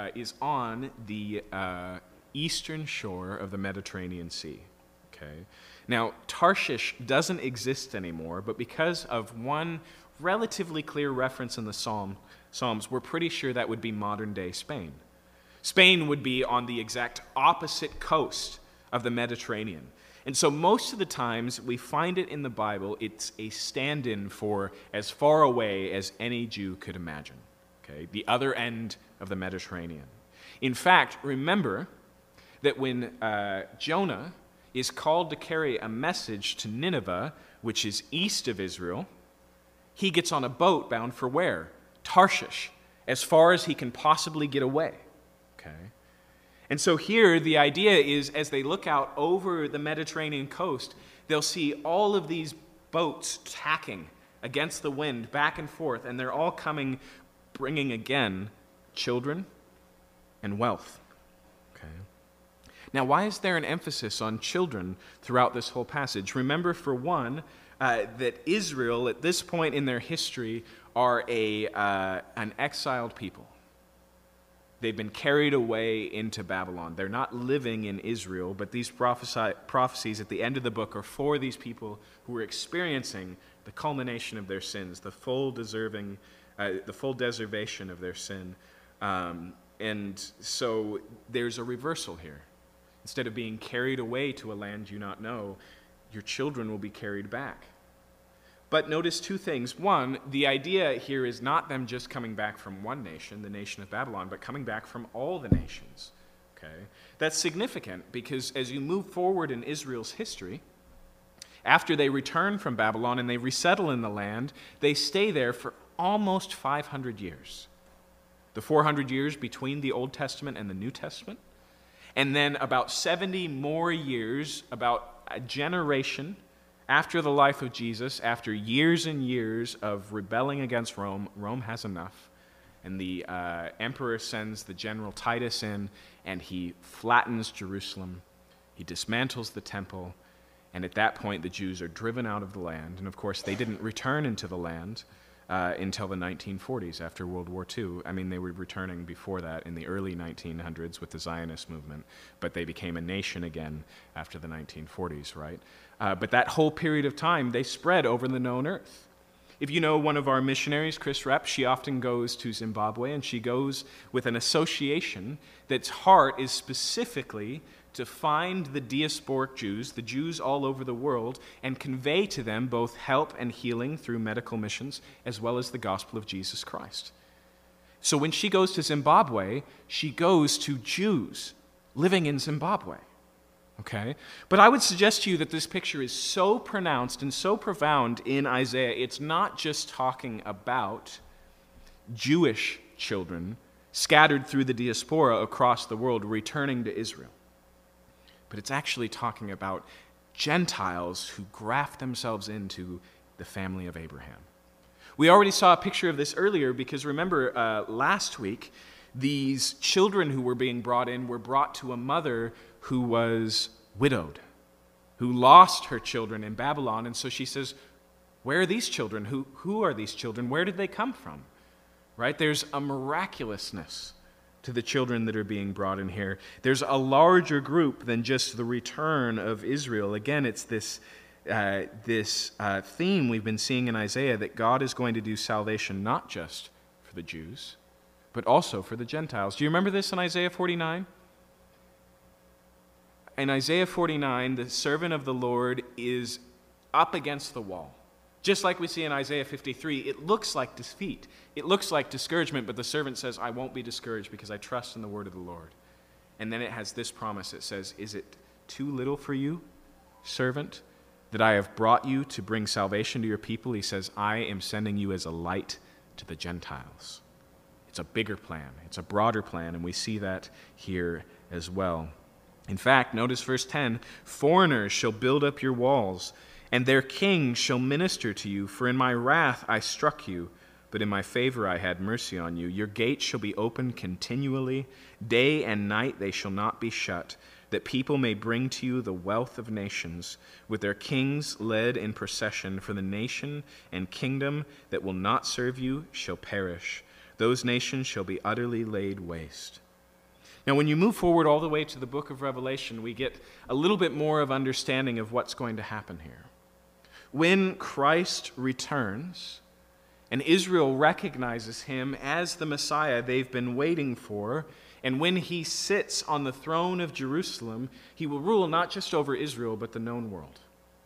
on the eastern shore of the Mediterranean Sea. Okay. Now, Tarshish doesn't exist anymore, but because of one relatively clear reference in the Psalms, we're pretty sure that would be modern-day Spain. Spain would be on the exact opposite coast of the Mediterranean. And so most of the times we find it in the Bible, it's a stand-in for as far away as any Jew could imagine. Okay, the other end of the Mediterranean. In fact, remember that when Jonah is called to carry a message to Nineveh, which is east of Israel, he gets on a boat bound for where? Tarshish, as far as he can possibly get away. Okay? And so here the idea is, as they look out over the Mediterranean coast, they'll see all of these boats tacking against the wind back and forth, and they're all coming, bringing again children and wealth. Okay? Now, why is there an emphasis on children throughout this whole passage? Remember, for one, that Israel, at this point in their history, are an exiled people. They've been carried away into Babylon. They're not living in Israel, but these prophecies at the end of the book are for these people who are experiencing the culmination of their sins, the full deservation of their sin. And so there's a reversal here. Instead of being carried away to a land you not know, your children will be carried back. But notice two things. One, the idea here is not them just coming back from one nation, the nation of Babylon, but coming back from all the nations. Okay? That's significant because as you move forward in Israel's history, after they return from Babylon and they resettle in the land, they stay there for almost 500 years. The 400 years between the Old Testament and the New Testament. And then about 70 more years, about a generation after the life of Jesus, after years and years of rebelling against Rome, Rome has enough. And the emperor sends the general Titus in, and he flattens Jerusalem. He dismantles the temple. And at that point, the Jews are driven out of the land. And of course, they didn't return into the land until the 1940s, after World War II. I mean, they were returning before that in the early 1900s with the Zionist movement, but they became a nation again after the 1940s, right? But that whole period of time, they spread over the known earth. If you know one of our missionaries, Chris Repp, she often goes to Zimbabwe, and she goes with an association that's heart is specifically to find the diasporic Jews, the Jews all over the world, and convey to them both help and healing through medical missions, as well as the gospel of Jesus Christ. So when she goes to Zimbabwe, she goes to Jews living in Zimbabwe. Okay? But I would suggest to you that this picture is so pronounced and so profound in Isaiah, it's not just talking about Jewish children scattered through the diaspora across the world returning to Israel. But it's actually talking about Gentiles who graft themselves into the family of Abraham. We already saw a picture of this earlier because remember last week, these children who were being brought in were brought to a mother who was widowed, who lost her children in Babylon. And so she says, where are these children? Who are these children? Where did they come from? Right? There's a miraculousness to the children that are being brought in here. There's a larger group than just the return of Israel. Again, it's this theme we've been seeing in Isaiah that God is going to do salvation not just for the Jews, but also for the Gentiles. Do you remember this in Isaiah 49? In Isaiah 49, the servant of the Lord is up against the wall. Just like we see in Isaiah 53, it looks like defeat. It looks like discouragement, but the servant says, I won't be discouraged because I trust in the word of the Lord. And then it has this promise. It says, is it too little for you, servant, that I have brought you to bring salvation to your people? He says, I am sending you as a light to the Gentiles. It's a bigger plan. It's a broader plan, and we see that here as well. In fact, notice verse 10, foreigners shall build up your walls, and their kings shall minister to you. For in my wrath I struck you, but in my favor I had mercy on you. Your gates shall be open continually. Day and night they shall not be shut, that people may bring to you the wealth of nations, with their kings led in procession. For the nation and kingdom that will not serve you shall perish. Those nations shall be utterly laid waste. Now, when you move forward all the way to the book of Revelation, we get a little bit more of understanding of what's going to happen here. When Christ returns and Israel recognizes him as the Messiah they've been waiting for, and when he sits on the throne of Jerusalem, he will rule not just over Israel, but the known world.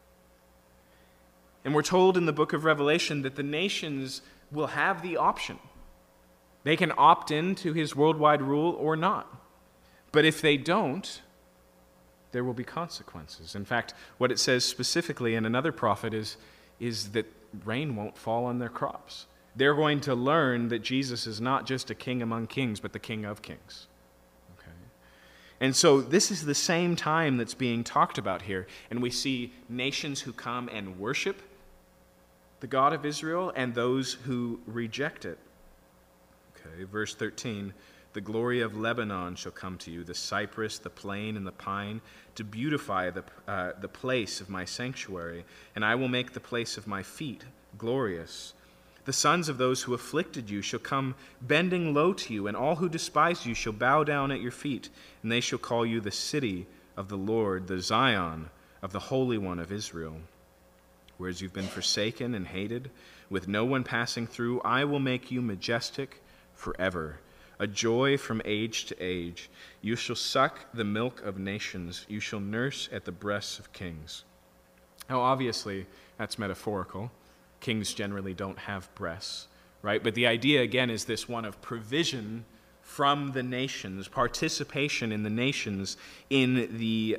And we're told in the book of Revelation that the nations will have the option. They can opt into his worldwide rule or not. But if they don't, there will be consequences. In fact, what it says specifically in another prophet is that rain won't fall on their crops. They're going to learn that Jesus is not just a king among kings, but the King of kings. Okay? And so this is the same time that's being talked about here. And we see nations who come and worship the God of Israel and those who reject it. Okay, verse 13. The glory of Lebanon shall come to you, the cypress, the plane, and the pine, to beautify the place of my sanctuary, and I will make the place of my feet glorious. The sons of those who afflicted you shall come bending low to you, and all who despise you shall bow down at your feet, and they shall call you the city of the Lord, the Zion of the Holy One of Israel. Whereas you've been forsaken and hated, with no one passing through, I will make you majestic forever. A joy from age to age. You shall suck the milk of nations. You shall nurse at the breasts of kings. Now, obviously, that's metaphorical. Kings generally don't have breasts, right? But the idea, again, is this one of provision from the nations, participation in the nations in the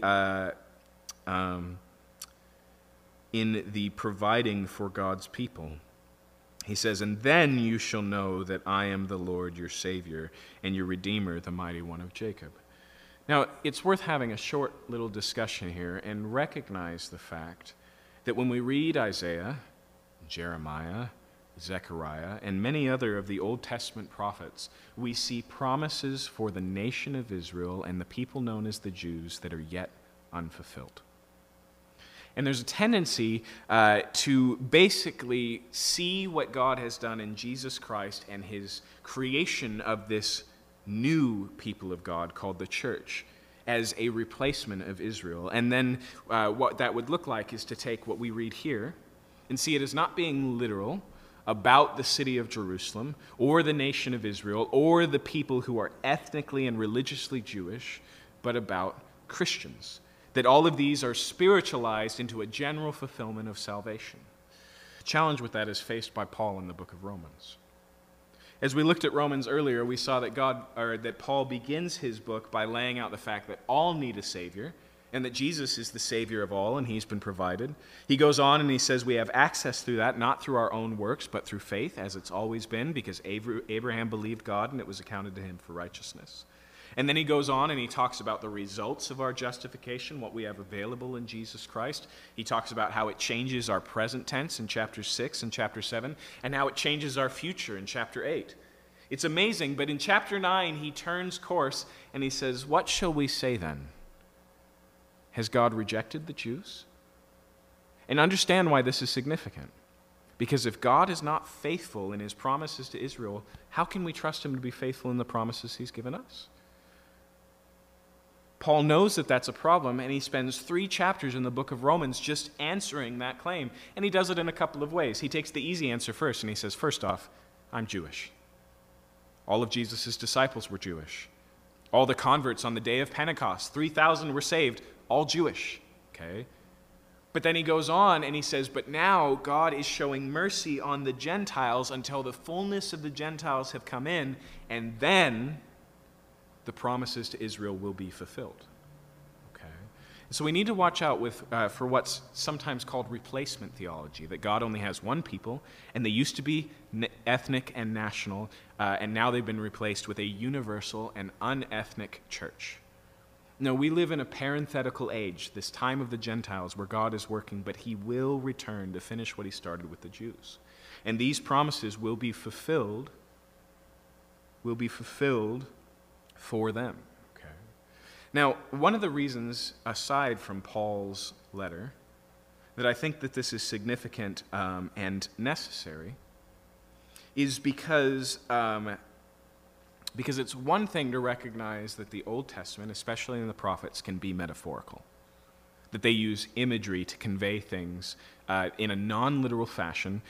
providing for God's people. He says, and then you shall know that I am the Lord your Savior and your Redeemer, the Mighty One of Jacob. Now, it's worth having a short little discussion here and recognize the fact that when we read Isaiah, Jeremiah, Zechariah, and many other of the Old Testament prophets, we see promises for the nation of Israel and the people known as the Jews that are yet unfulfilled. And there's a tendency to basically see what God has done in Jesus Christ and his creation of this new people of God called the church as a replacement of Israel. And then what that would look like is to take what we read here and see it as not being literal about the city of Jerusalem or the nation of Israel or the people who are ethnically and religiously Jewish, but about Christians, that all of these are spiritualized into a general fulfillment of salvation. The challenge with that is faced by Paul in the book of Romans. As we looked at Romans earlier, we saw that Paul begins his book by laying out the fact that all need a Savior, and that Jesus is the Savior of all, and he's been provided. He goes on and he says we have access through that, not through our own works, but through faith, as it's always been, because Abraham believed God, and it was accounted to him for righteousness. And then he goes on and he talks about the results of our justification, what we have available in Jesus Christ. He talks about how it changes our present tense in chapter 6 and chapter 7, and how it changes our future in chapter 8. It's amazing, but in chapter 9 he turns course and he says, "What shall we say then? Has God rejected the Jews?" And understand why this is significant. Because if God is not faithful in his promises to Israel, how can we trust him to be faithful in the promises he's given us? Paul knows that that's a problem, and he spends 3 chapters in the book of Romans just answering that claim. And he does it in a couple of ways. He takes the easy answer first, and he says, first off, I'm Jewish. All of Jesus' disciples were Jewish. All the converts on the day of Pentecost, 3,000 were saved, all Jewish. Okay? But then he goes on and he says, but now God is showing mercy on the Gentiles until the fullness of the Gentiles have come in, and then the promises to Israel will be fulfilled. Okay? So we need to watch out for what's sometimes called replacement theology, that God only has one people, and they used to be ethnic and national, and now they've been replaced with a universal and unethnic church. No, we live in a parenthetical age, this time of the Gentiles, where God is working, but he will return to finish what he started with the Jews. And these promises will be fulfilled for them. Okay. Now, one of the reasons, aside from Paul's letter, that I think that this is significant and necessary is because it's one thing to recognize that the Old Testament, especially in the prophets, can be metaphorical, that they use imagery to convey things in a non-literal fashion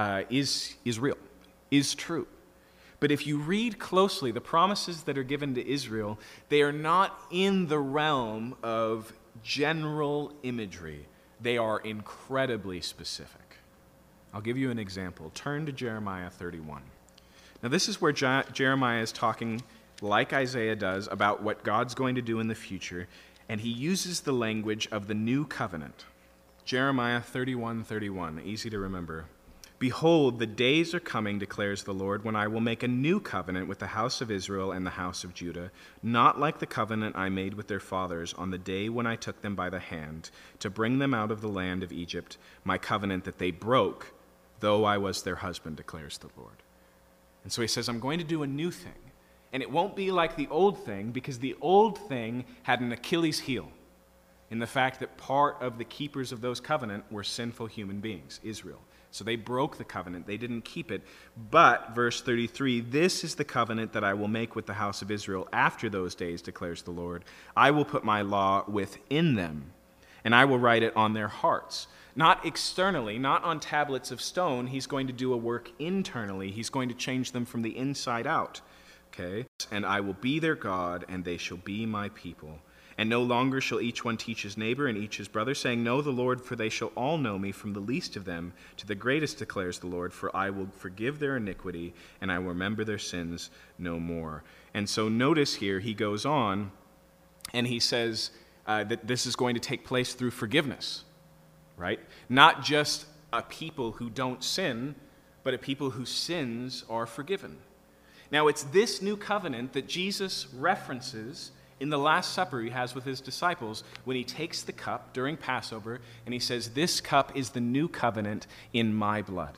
is real, is true. But if you read closely, the promises that are given to Israel, they are not in the realm of general imagery. They are incredibly specific. I'll give you an example. Turn to Jeremiah 31. Now, this is where Jeremiah is talking, like Isaiah does, about what God's going to do in the future, and he uses the language of the new covenant. Jeremiah 31:31, easy to remember. Behold, the days are coming, declares the Lord, when I will make a new covenant with the house of Israel and the house of Judah, not like the covenant I made with their fathers on the day when I took them by the hand to bring them out of the land of Egypt, my covenant that they broke, though I was their husband, declares the Lord. And so he says, I'm going to do a new thing. And it won't be like the old thing, because the old thing had an Achilles heel in the fact that part of the keepers of those covenant were sinful human beings, Israel. So they broke the covenant. They didn't keep it. But, verse 33, this is the covenant that I will make with the house of Israel after those days, declares the Lord. I will put my law within them, and I will write it on their hearts. Not externally, not on tablets of stone. He's going to do a work internally. He's going to change them from the inside out. Okay? And I will be their God, and they shall be my people. And no longer shall each one teach his neighbor and each his brother, saying, Know the Lord, for they shall all know me, from the least of them to the greatest, declares the Lord. For I will forgive their iniquity, and I will remember their sins no more. And so notice here, he goes on, and he says that this is going to take place through forgiveness, right? Not just a people who don't sin, but a people whose sins are forgiven. Now, it's this new covenant that Jesus references in the Last Supper he has with his disciples when he takes the cup during Passover and he says, this cup is the new covenant in my blood.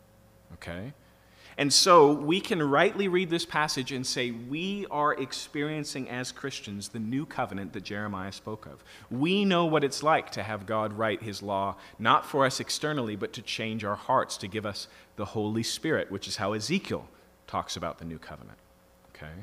Okay? And so we can rightly read this passage and say we are experiencing as Christians the new covenant that Jeremiah spoke of. We know what it's like to have God write his law, not for us externally, but to change our hearts, to give us the Holy Spirit, which is how Ezekiel talks about the new covenant. Okay?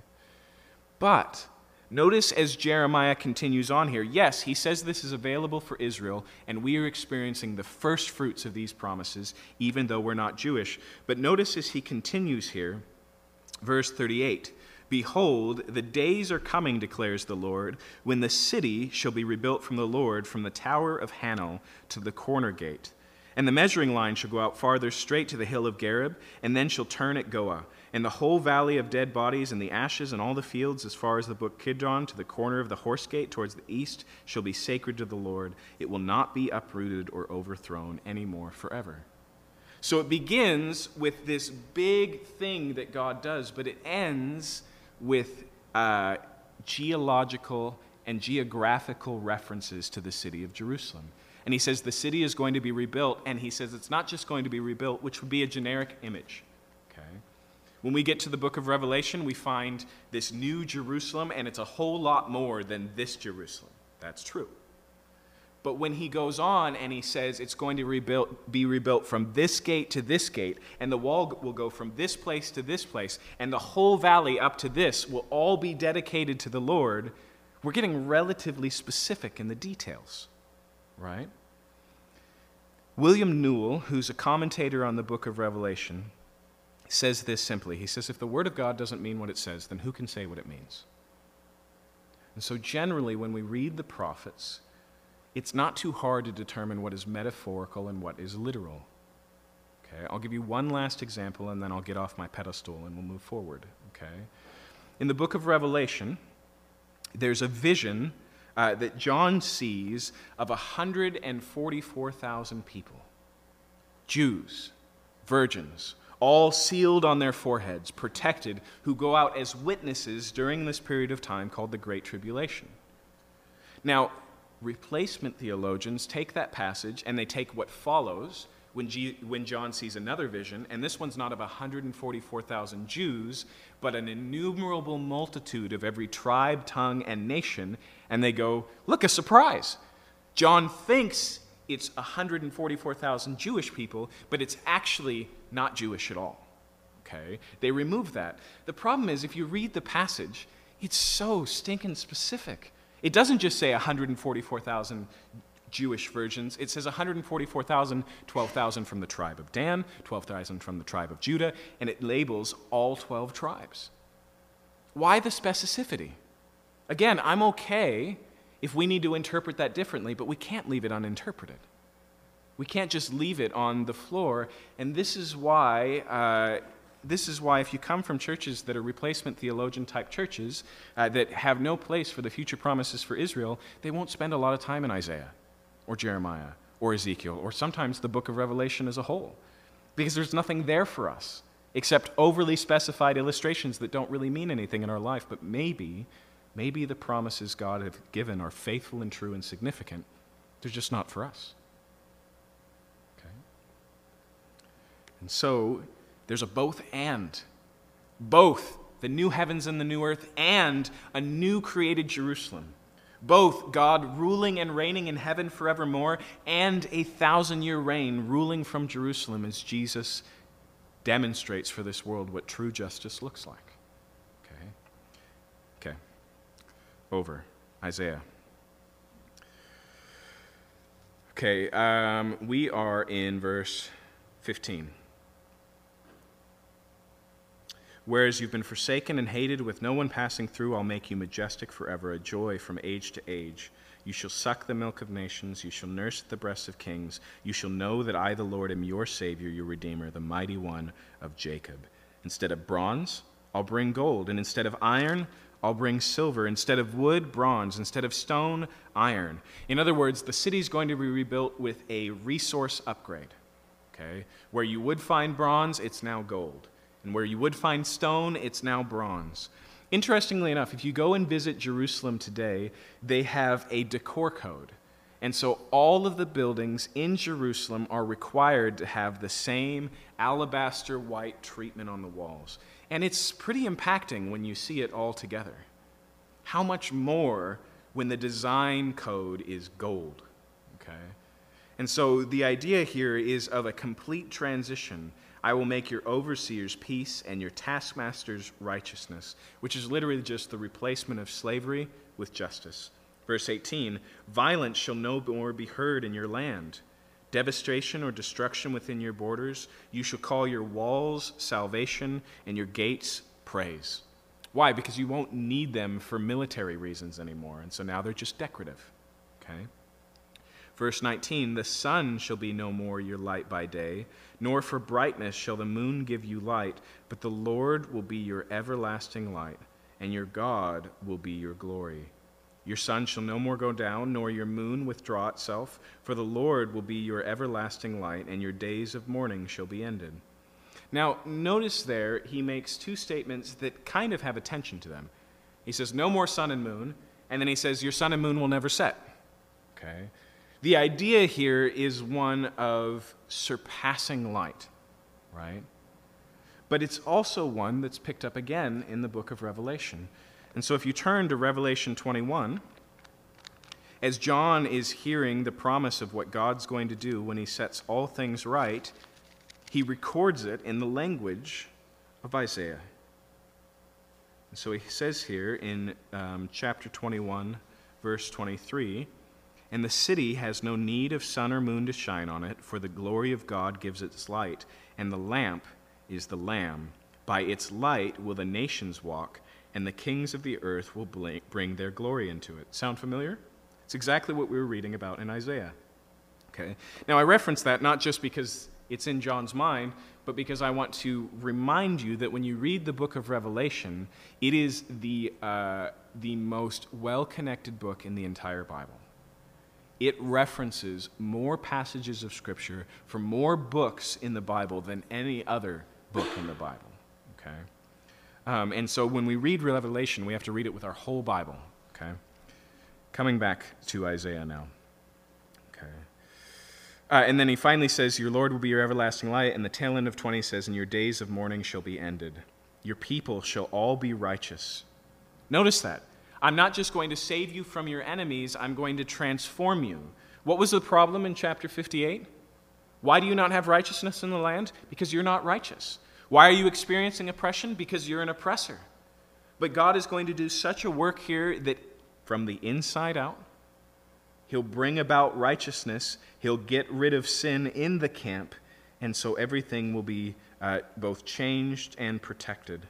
But notice as Jeremiah continues on here, yes, he says this is available for Israel, and we are experiencing the first fruits of these promises, even though we're not Jewish. But notice as he continues here, verse 38, Behold, the days are coming, declares the Lord, when the city shall be rebuilt from the Lord, from the tower of Hanel to the corner gate. And the measuring line shall go out farther straight to the hill of Gareb, and then shall turn at Goah. And the whole valley of dead bodies and the ashes and all the fields as far as the brook Kidron to the corner of the horse gate towards the east shall be sacred to the Lord. It will not be uprooted or overthrown any more forever. So it begins with this big thing that God does, but it ends with geological and geographical references to the city of Jerusalem. And he says the city is going to be rebuilt, and he says it's not just going to be rebuilt, which would be a generic image. Okay? When we get to the book of Revelation, we find this new Jerusalem, and it's a whole lot more than this Jerusalem. That's true. But when he goes on and he says it's going to be rebuilt from this gate to this gate, and the wall will go from this place to this place, and the whole valley up to this will all be dedicated to the Lord, we're getting relatively specific in the details, right? William Newell, who's a commentator on the book of Revelation, says this simply. He says, if the word of God doesn't mean what it says, then who can say what it means? And so generally, when we read the prophets, it's not too hard to determine what is metaphorical and what is literal. Okay, I'll give you one last example, and then I'll get off my pedestal and we'll move forward. Okay, in the book of Revelation, there's a vision that John sees of 144,000 people, Jews, virgins, all sealed on their foreheads, protected, who go out as witnesses during this period of time called the Great Tribulation. Now, replacement theologians take that passage and they take what follows when John sees another vision, and this one's not of 144,000 Jews, but an innumerable multitude of every tribe, tongue, and nation, and they go, look, a surprise. John thinks it's 144,000 Jewish people, but it's actually not Jewish at all. Okay? They remove that. The problem is, if you read the passage, it's so stinking specific. It doesn't just say 144,000 Jewish virgins. It says 144,000, 12,000 from the tribe of Dan, 12,000 from the tribe of Judah, and it labels all 12 tribes. Why the specificity? Again, I'm okay if we need to interpret that differently, but we can't leave it uninterpreted. We can't just leave it on the floor, and this is why if you come from churches that are replacement theologian-type churches that have no place for the future promises for Israel, they won't spend a lot of time in Isaiah or Jeremiah or Ezekiel or sometimes the book of Revelation as a whole, because there's nothing there for us except overly specified illustrations that don't really mean anything in our life, but maybe the promises God has given are faithful and true and significant. They're just not for us. Okay? And so there's a both and. Both the new heavens and the new earth and a new created Jerusalem. Both God ruling and reigning in heaven forevermore and a 1,000-year reign ruling from Jerusalem as Jesus demonstrates for this world what true justice looks like. Okay. Over. Isaiah. Okay, we are in verse 15. Whereas you've been forsaken and hated, with no one passing through, I'll make you majestic forever, a joy from age to age. You shall suck the milk of nations, you shall nurse at the breasts of kings. You shall know that I, the Lord, am your Savior, your Redeemer, the mighty one of Jacob. Instead of bronze, I'll bring gold, and instead of iron, I'll bring silver. Instead of wood, bronze. Instead of stone, iron. In other words, the city's going to be rebuilt with a resource upgrade. Okay? Where you would find bronze, it's now gold. And where you would find stone, it's now bronze. Interestingly enough, if you go and visit Jerusalem today, they have a decor code. And so all of the buildings in Jerusalem are required to have the same alabaster white treatment on the walls. And it's pretty impacting when you see it all together. How much more when the design code is gold, okay? And so the idea here is of a complete transition. I will make your overseers peace and your taskmasters righteousness, which is literally just the replacement of slavery with justice. Verse 18, violence shall no more be heard in your land. Devastation or destruction within your borders. You shall call your walls salvation and your gates praise. Why? Because you won't need them for military reasons anymore, and so now they're just decorative. Okay? Verse 19, the sun shall be no more your light by day, nor for brightness shall the moon give you light, but the Lord will be your everlasting light, and your God will be your glory. Your sun shall no more go down, nor your moon withdraw itself, for the Lord will be your everlasting light, and your days of mourning shall be ended. Now, notice there, he makes two statements that kind of have a tension to them. He says, no more sun and moon, and then he says, your sun and moon will never set. Okay? The idea here is one of surpassing light, right? But it's also one that's picked up again in the book of Revelation. And so if you turn to Revelation 21, as John is hearing the promise of what God's going to do when he sets all things right, he records it in the language of Isaiah. And so he says here in chapter 21, verse 23, and the city has no need of sun or moon to shine on it, for the glory of God gives its light, and the lamp is the Lamb. By its light will the nations walk, and the kings of the earth will bring their glory into it. Sound familiar? It's exactly what we were reading about in Isaiah. Okay. Now, I reference that not just because it's in John's mind, but because I want to remind you that when you read the book of Revelation, it is the most well-connected book in the entire Bible. It references more passages of Scripture from more books in the Bible than any other book in the Bible. Okay. And so when we read Revelation, we have to read it with our whole Bible, okay? Coming back to Isaiah now, okay? And then he finally says, your Lord will be your everlasting light, and the tail end of 20 says, and your days of mourning shall be ended. Your people shall all be righteous. Notice that. I'm not just going to save you from your enemies, I'm going to transform you. What was the problem in chapter 58? Why do you not have righteousness in the land? Because you're not righteous. Why are you experiencing oppression? Because you're an oppressor. But God is going to do such a work here that from the inside out, he'll bring about righteousness, he'll get rid of sin in the camp, and so everything will be both changed and protected.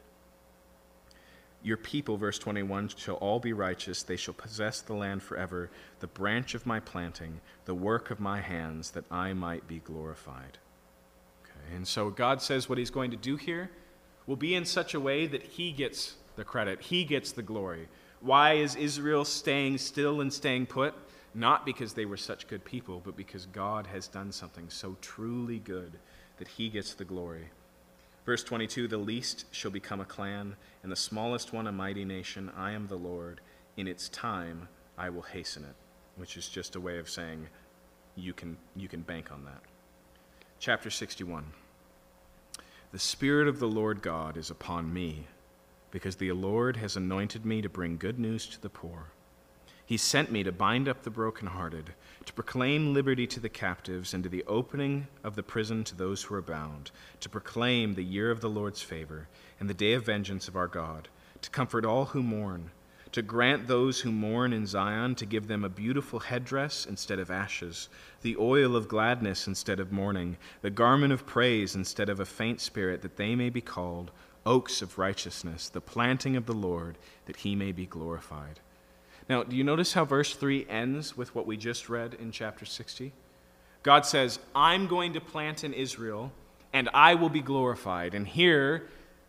Your people, verse 21, shall all be righteous, they shall possess the land forever, the branch of my planting, the work of my hands, that I might be glorified. And so God says what he's going to do here will be in such a way that he gets the credit, he gets the glory. Why is Israel staying still and staying put? Not because they were such good people, but because God has done something so truly good that he gets the glory. Verse 22, the least shall become a clan, and the smallest one a mighty nation. I am the Lord. In its time I will hasten it, which is just a way of saying you can bank on that. Chapter 61. The Spirit of the Lord God is upon me, because the Lord has anointed me to bring good news to the poor. He sent me to bind up the brokenhearted, to proclaim liberty to the captives, and to the opening of the prison to those who are bound, to proclaim the year of the Lord's favor, and the day of vengeance of our God, to comfort all who mourn, to grant those who mourn in Zion, to give them a beautiful headdress instead of ashes, the oil of gladness instead of mourning, the garment of praise instead of a faint spirit, that they may be called oaks of righteousness, the planting of the Lord, that he may be glorified. Now, do you notice how verse 3 ends with what we just read in chapter 60? God says, I'm going to plant in Israel, and I will be glorified. And here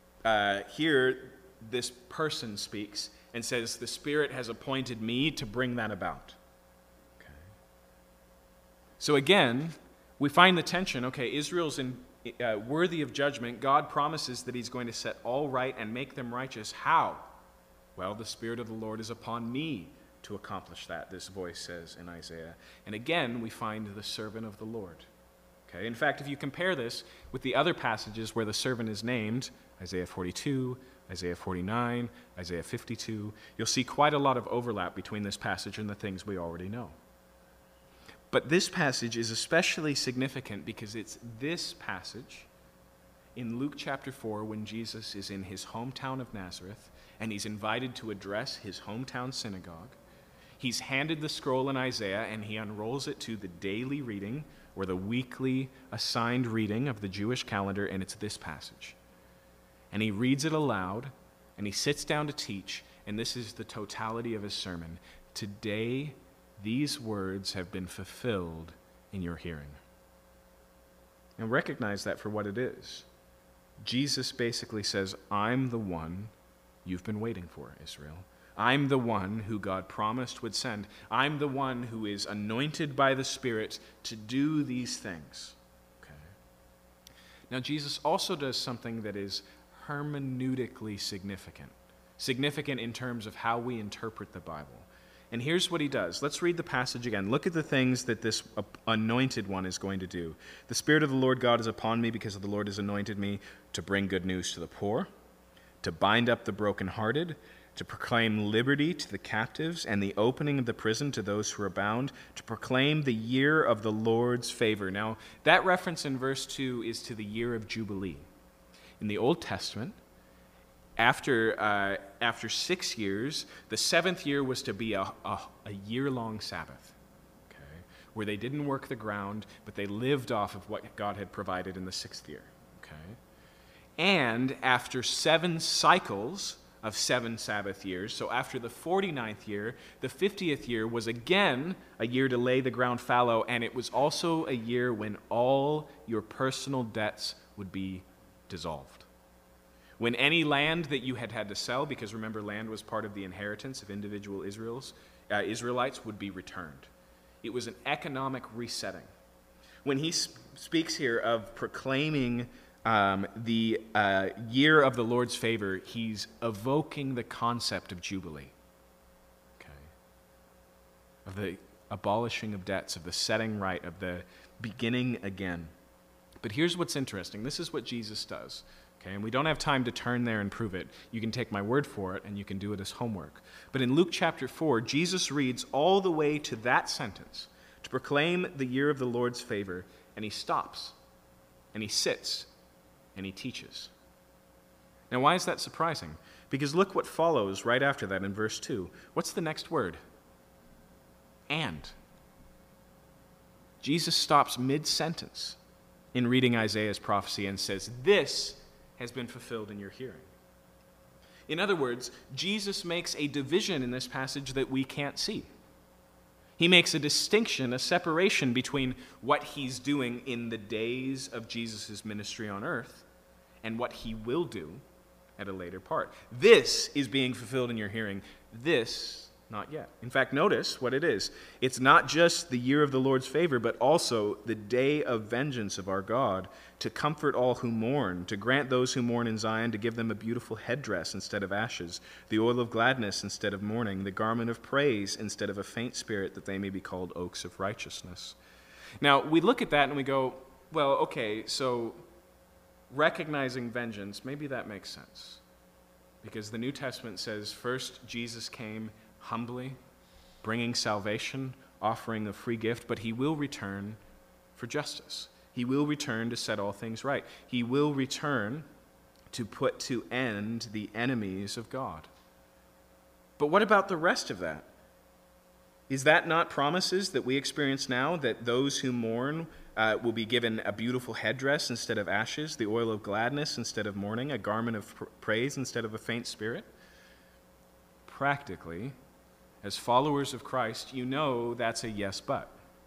this person speaks and says, the Spirit has appointed me to bring that about. Okay. So again, we find the tension. Okay, Israel's worthy of judgment. God promises that he's going to set all right and make them righteous. How? Well, the Spirit of the Lord is upon me to accomplish that, this voice says in Isaiah. And again, we find the servant of the Lord. Okay. In fact, if you compare this with the other passages where the servant is named, Isaiah 42, Isaiah 49, Isaiah 52, you'll see quite a lot of overlap between this passage and the things we already know. But this passage is especially significant because it's this passage in Luke chapter 4 when Jesus is in his hometown of Nazareth and he's invited to address his hometown synagogue. He's handed the scroll in Isaiah and he unrolls it to the daily reading or the weekly assigned reading of the Jewish calendar, and it's this passage. And he reads it aloud, and he sits down to teach, and this is the totality of his sermon. Today, these words have been fulfilled in your hearing. And recognize that for what it is. Jesus basically says, I'm the one you've been waiting for, Israel. I'm the one who God promised would send. I'm the one who is anointed by the Spirit to do these things. Okay. Now, Jesus also does something that is hermeneutically significant. Significant in terms of how we interpret the Bible. And here's what he does. Let's read the passage again. Look at the things that this anointed one is going to do. The Spirit of the Lord God is upon me because the Lord has anointed me to bring good news to the poor, to bind up the brokenhearted, to proclaim liberty to the captives and the opening of the prison to those who are bound, to proclaim the year of the Lord's favor. Now, that reference in verse 2 is to the year of Jubilee. In the Old Testament, after 6 years, the seventh year was to be a year-long Sabbath, okay, where they didn't work the ground, but they lived off of what God had provided in the sixth year. Okay? And after 7 cycles of 7 Sabbath years, so after the 49th year, the 50th year was again a year to lay the ground fallow, and it was also a year when all your personal debts would be dissolved. When any land that you had to sell, because remember, land was part of the inheritance of individual Israelites, would be returned. It was an economic resetting. When he speaks here of proclaiming the year of the Lord's favor, he's evoking the concept of Jubilee, okay, of the abolishing of debts, of the setting right, of the beginning again. But here's what's interesting. This is what Jesus does. Okay, and we don't have time to turn there and prove it. You can take my word for it, and you can do it as homework. But in Luke chapter 4, Jesus reads all the way to that sentence, to proclaim the year of the Lord's favor, and he stops, and he sits, and he teaches. Now, why is that surprising? Because look what follows right after that in verse 2. What's the next word? And. Jesus stops mid-sentence in reading Isaiah's prophecy and says, this has been fulfilled in your hearing. In other words, Jesus makes a division in this passage that we can't see. He makes a distinction, a separation between what he's doing in the days of Jesus' ministry on earth and what he will do at a later part. This is being fulfilled in your hearing. This, not yet. In fact, notice what it is. It's not just the year of the Lord's favor, but also the day of vengeance of our God, to comfort all who mourn, to grant those who mourn in Zion, to give them a beautiful headdress instead of ashes, the oil of gladness instead of mourning, the garment of praise instead of a faint spirit, that they may be called oaks of righteousness. Now, we look at that and we go, well, okay, so recognizing vengeance, maybe that makes sense. Because the New Testament says, first, Jesus came humbly, bringing salvation, offering a free gift, but he will return for justice. He will return to set all things right. He will return to put to end the enemies of God. But what about the rest of that? Is that not promises that we experience now, that those who mourn will be given a beautiful headdress instead of ashes, the oil of gladness instead of mourning, a garment of praise instead of a faint spirit? Practically, as followers of Christ, you know that's a yes, but.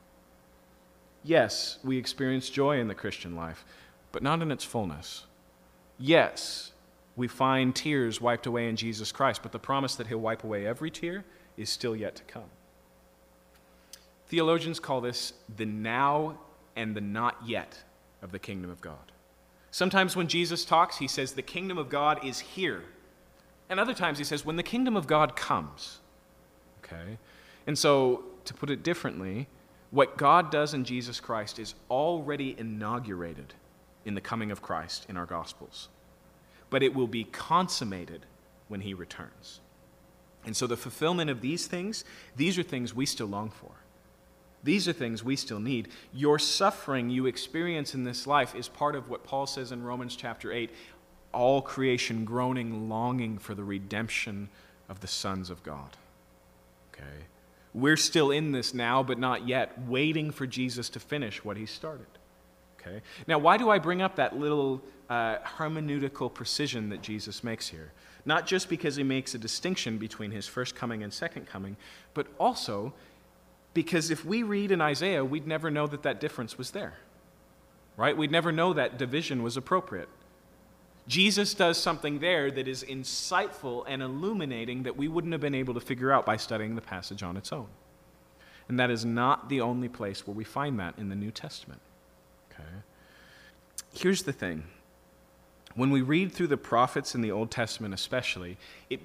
Yes, we experience joy in the Christian life, but not in its fullness. Yes, we find tears wiped away in Jesus Christ, but the promise that he'll wipe away every tear is still yet to come. Theologians call this the now and the not yet of the kingdom of God. Sometimes when Jesus talks, he says the kingdom of God is here. And other times he says when the kingdom of God comes. Okay? And so, to put it differently, what God does in Jesus Christ is already inaugurated in the coming of Christ in our Gospels. But it will be consummated when he returns. And so the fulfillment of these things, these are things we still long for. These are things we still need. Your suffering you experience in this life is part of what Paul says in Romans chapter 8, all creation groaning, longing for the redemption of the sons of God. Okay? We're still in this now, but not yet, waiting for Jesus to finish what he started. Okay? Now, why do I bring up that little hermeneutical precision that Jesus makes here? not just because he makes a distinction between his first coming and second coming, but also because if we read in Isaiah, we'd never know that that difference was there, right? We'd never know that division was appropriate. Jesus does something there that is insightful and illuminating that we wouldn't have been able to figure out by studying the passage on its own. And that is not the only place where we find that in the New Testament. Okay? Here's the thing. When we read through the prophets in the Old Testament especially, it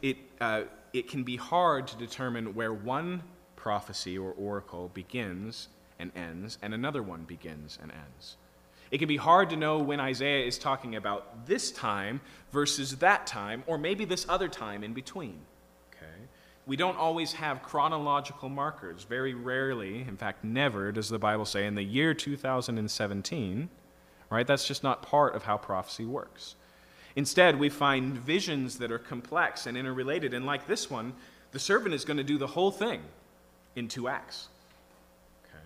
can be hard to determine where one prophecy or oracle begins and ends, and another one begins and ends. It can be hard to know when Isaiah is talking about this time versus that time, or maybe this other time in between. Okay? We don't always have chronological markers. Very rarely, in fact, never, does the Bible say in the year 2017, right? That's just not part of how prophecy works. Instead, we find visions that are complex and interrelated, and like this one, the servant is going to do the whole thing in 2 acts. Okay?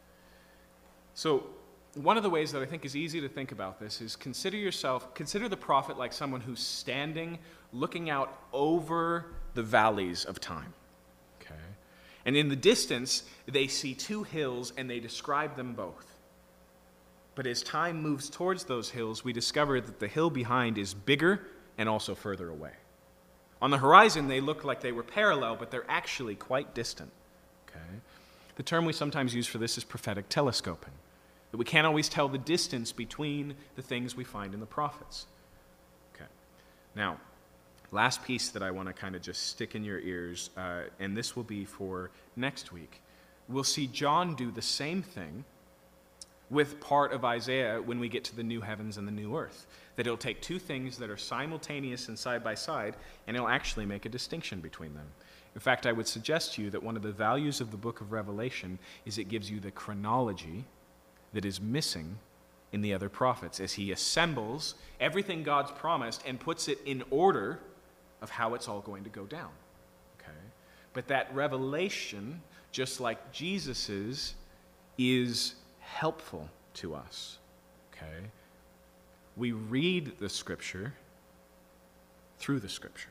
So, one of the ways that I think is easy to think about this is consider the prophet like someone who's standing, looking out over the valleys of time. Okay? And in the distance, they see 2 hills and they describe them both. But as time moves towards those hills, we discover that the hill behind is bigger and also further away. On the horizon, they look like they were parallel, but they're actually quite distant. Okay? The term we sometimes use for this is prophetic telescoping. That we can't always tell the distance between the things we find in the prophets. Okay. Now, last piece that I want to kind of just stick in your ears, and this will be for next week. We'll see John do the same thing with part of Isaiah when we get to the new heavens and the new earth. That he'll take 2 things that are simultaneous and side by side, and he'll actually make a distinction between them. In fact, I would suggest to you that one of the values of the book of Revelation is it gives you the chronology that is missing in the other prophets as he assembles everything God's promised and puts it in order of how it's all going to go down. Okay? But that revelation, just like Jesus's, is helpful to us. Okay? We read the Scripture through the Scripture.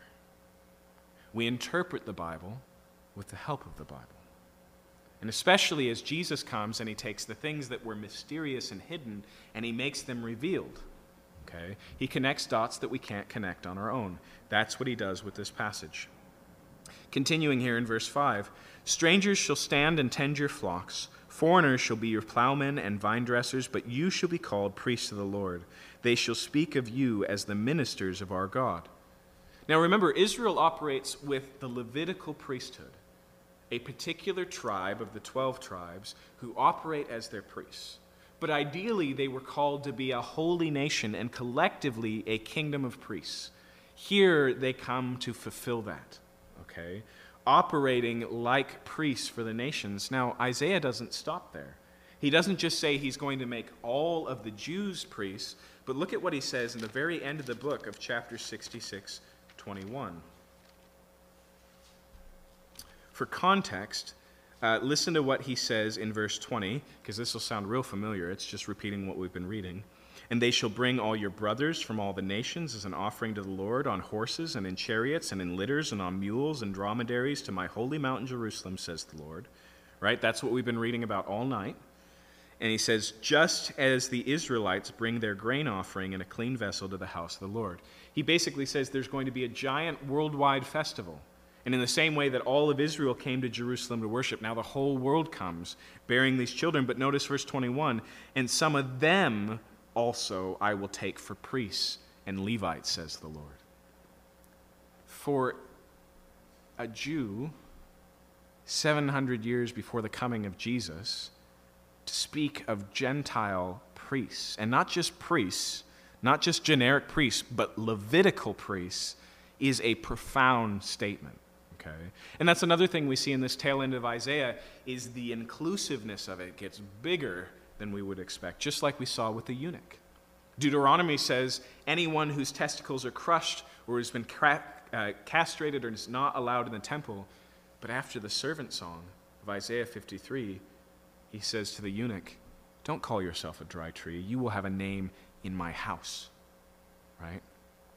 We interpret the Bible with the help of the Bible. And especially as Jesus comes and he takes the things that were mysterious and hidden and he makes them revealed. Okay? He connects dots that we can't connect on our own. That's what he does with this passage. Continuing here in verse 5, strangers shall stand and tend your flocks. Foreigners shall be your plowmen and vine dressers, but you shall be called priests of the Lord. They shall speak of you as the ministers of our God. Now remember, Israel operates with the Levitical priesthood, a particular tribe of the 12 tribes who operate as their priests. But ideally, they were called to be a holy nation and collectively a kingdom of priests. Here, they come to fulfill that, okay? Operating like priests for the nations. Now, Isaiah doesn't stop there. He doesn't just say he's going to make all of the Jews priests, but look at what he says in the very end of the book of chapter 66:21. For context, listen to what he says in verse 20, because this will sound real familiar. It's just repeating what we've been reading. And they shall bring all your brothers from all the nations as an offering to the Lord on horses and in chariots and in litters and on mules and dromedaries to my holy mountain Jerusalem, says the Lord. Right? That's what we've been reading about all night. And he says, just as the Israelites bring their grain offering in a clean vessel to the house of the Lord. He basically says there's going to be a giant worldwide festival. And in the same way that all of Israel came to Jerusalem to worship, now the whole world comes bearing these children. But notice verse 21, and some of them also I will take for priests and Levites, says the Lord. For a Jew, 700 years before the coming of Jesus, to speak of Gentile priests, and not just priests, not just generic priests, but Levitical priests, is a profound statement. Okay? And that's another thing we see in this tail end of Isaiah is the inclusiveness of it gets bigger than we would expect, just like we saw with the eunuch. Deuteronomy says anyone whose testicles are crushed or has been castrated or is not allowed in the temple. But after the servant song of Isaiah 53, he says to the eunuch, don't call yourself a dry tree. You will have a name in my house. Right?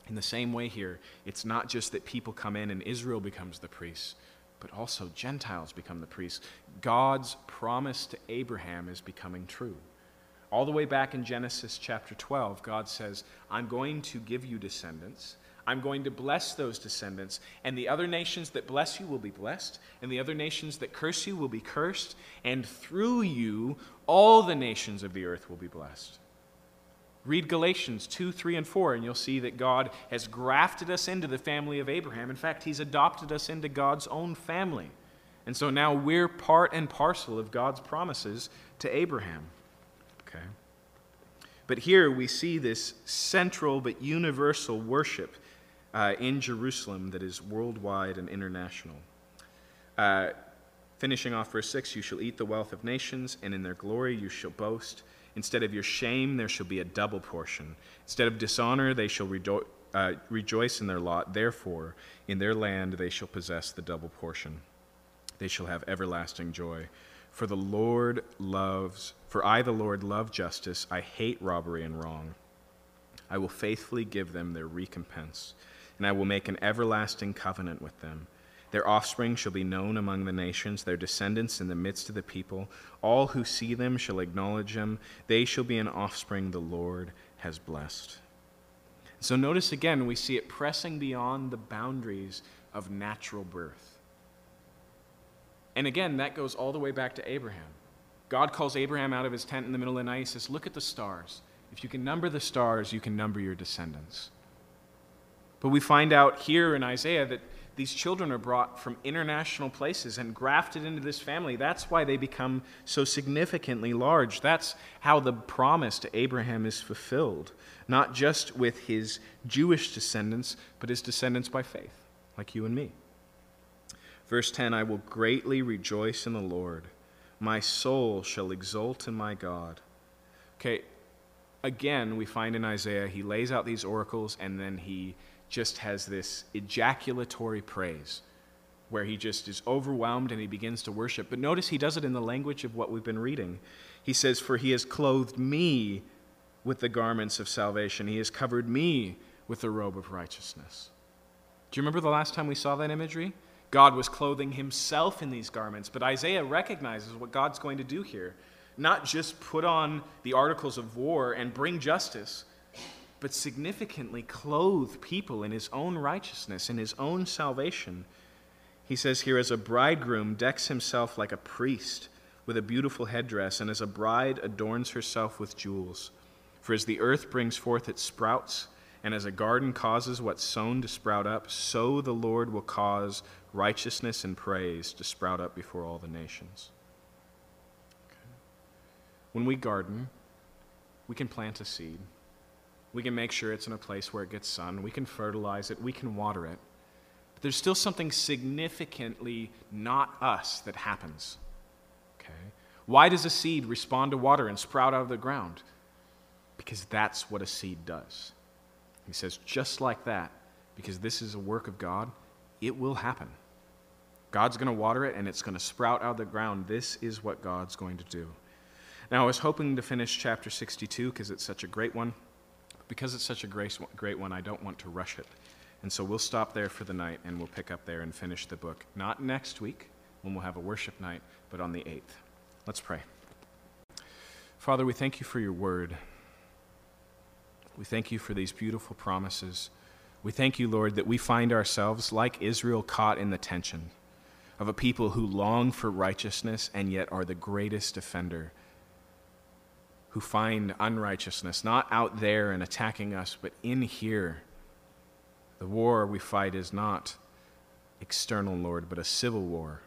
In the same way here, it's not just that people come in and Israel becomes the priests, but also Gentiles become the priests. God's promise to Abraham is becoming true. All the way back in Genesis chapter 12, God says, I'm going to give you descendants. I'm going to bless those descendants, and the other nations that bless you will be blessed, and the other nations that curse you will be cursed, and through you, all the nations of the earth will be blessed. Read Galatians 2, 3, and 4, and you'll see that God has grafted us into the family of Abraham. In fact, he's adopted us into God's own family. And so now we're part and parcel of God's promises to Abraham. Okay? But here we see this central but universal worship in Jerusalem that is worldwide and international. Finishing off verse 6, you shall eat the wealth of nations, and in their glory you shall boast. Instead of your shame, there shall be a double portion. Instead of dishonor, they shall rejoice in their lot. Therefore, in their land they shall possess the double portion. They shall have everlasting joy. For I, the Lord, love justice. I hate robbery and wrong. I will faithfully give them their recompense, and I will make an everlasting covenant with them. Their offspring shall be known among the nations, their descendants in the midst of the people. All who see them shall acknowledge them. They shall be an offspring the Lord has blessed. So notice again, we see it pressing beyond the boundaries of natural birth. And again, that goes all the way back to Abraham. God calls Abraham out of his tent in the middle of the night. He says, look at the stars. If you can number the stars, you can number your descendants. But we find out here in Isaiah that these children are brought from international places and grafted into this family. That's why they become so significantly large. That's how the promise to Abraham is fulfilled, not just with his Jewish descendants, but his descendants by faith, like you and me. Verse 10, I will greatly rejoice in the Lord. My soul shall exult in my God. Okay, again, we find in Isaiah, he lays out these oracles, and then he just has this ejaculatory praise where he just is overwhelmed and he begins to worship. But notice he does it in the language of what we've been reading. He says, for he has clothed me with the garments of salvation. He has covered me with the robe of righteousness. Do you remember the last time we saw that imagery? God was clothing himself in these garments, but Isaiah recognizes what God's going to do here. Not just put on the articles of war and bring justice, but significantly clothe people in his own righteousness, in his own salvation. He says here, as a bridegroom decks himself like a priest with a beautiful headdress, and as a bride adorns herself with jewels. For as the earth brings forth its sprouts, and as a garden causes what's sown to sprout up, so the Lord will cause righteousness and praise to sprout up before all the nations. Okay. When we garden, we can plant a seed. We can make sure it's in a place where it gets sun. We can fertilize it. We can water it. But there's still something significantly not us that happens. Okay? Why does a seed respond to water and sprout out of the ground? Because that's what a seed does. He says, just like that, because this is a work of God, it will happen. God's going to water it, and it's going to sprout out of the ground. This is what God's going to do. Now, I was hoping to finish chapter 62 because it's such a great one. Because it's such a great one, I don't want to rush it. And so we'll stop there for the night, and we'll pick up there and finish the book. Not next week, when we'll have a worship night, but on the 8th. Let's pray. Father, we thank you for your word. We thank you for these beautiful promises. We thank you, Lord, that we find ourselves, like Israel, caught in the tension of a people who long for righteousness and yet are the greatest offender, who find unrighteousness not out there and attacking us, but in here. The war we fight is not external, Lord, but a civil war.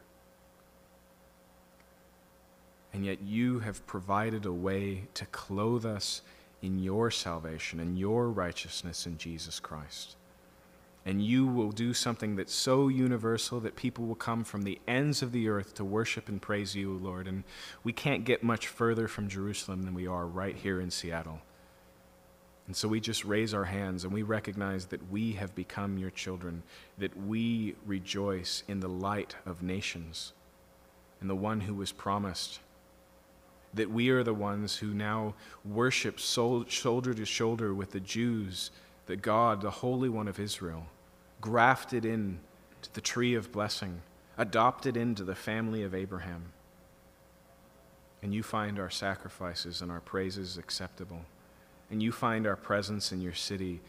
And yet you have provided a way to clothe us in your salvation and your righteousness in Jesus Christ. And you will do something that's so universal that people will come from the ends of the earth to worship and praise you, Lord. And we can't get much further from Jerusalem than we are right here in Seattle. And so we just raise our hands and we recognize that we have become your children, that we rejoice in the light of nations, in the one who was promised, that we are the ones who now worship shoulder to shoulder with the Jews, the God, the Holy One of Israel, grafted in to the tree of blessing, adopted into the family of Abraham. And you find our sacrifices and our praises acceptable. And you find our presence in your city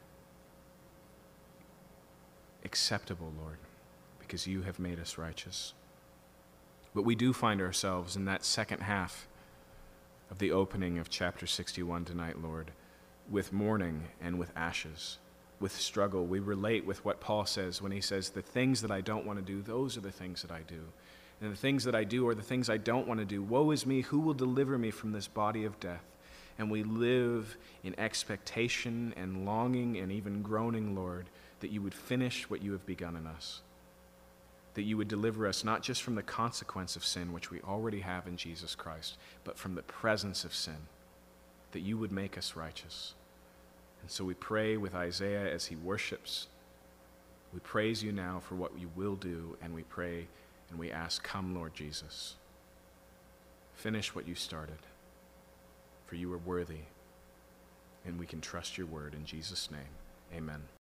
acceptable, Lord, because you have made us righteous. But we do find ourselves in that second half of the opening of chapter 61 tonight, Lord, with mourning and with ashes, with struggle. We relate with what Paul says when he says, the things that I don't want to do, those are the things that I do. And the things that I do are the things I don't want to do. Woe is me, who will deliver me from this body of death? And we live in expectation and longing and even groaning, Lord, that you would finish what you have begun in us. That you would deliver us not just from the consequence of sin, which we already have in Jesus Christ, but from the presence of sin, that you would make us righteous. And so we pray with Isaiah as he worships. We praise you now for what you will do, and we pray and we ask, come, Lord Jesus. Finish what you started, for you are worthy, and we can trust your word in Jesus' name. Amen.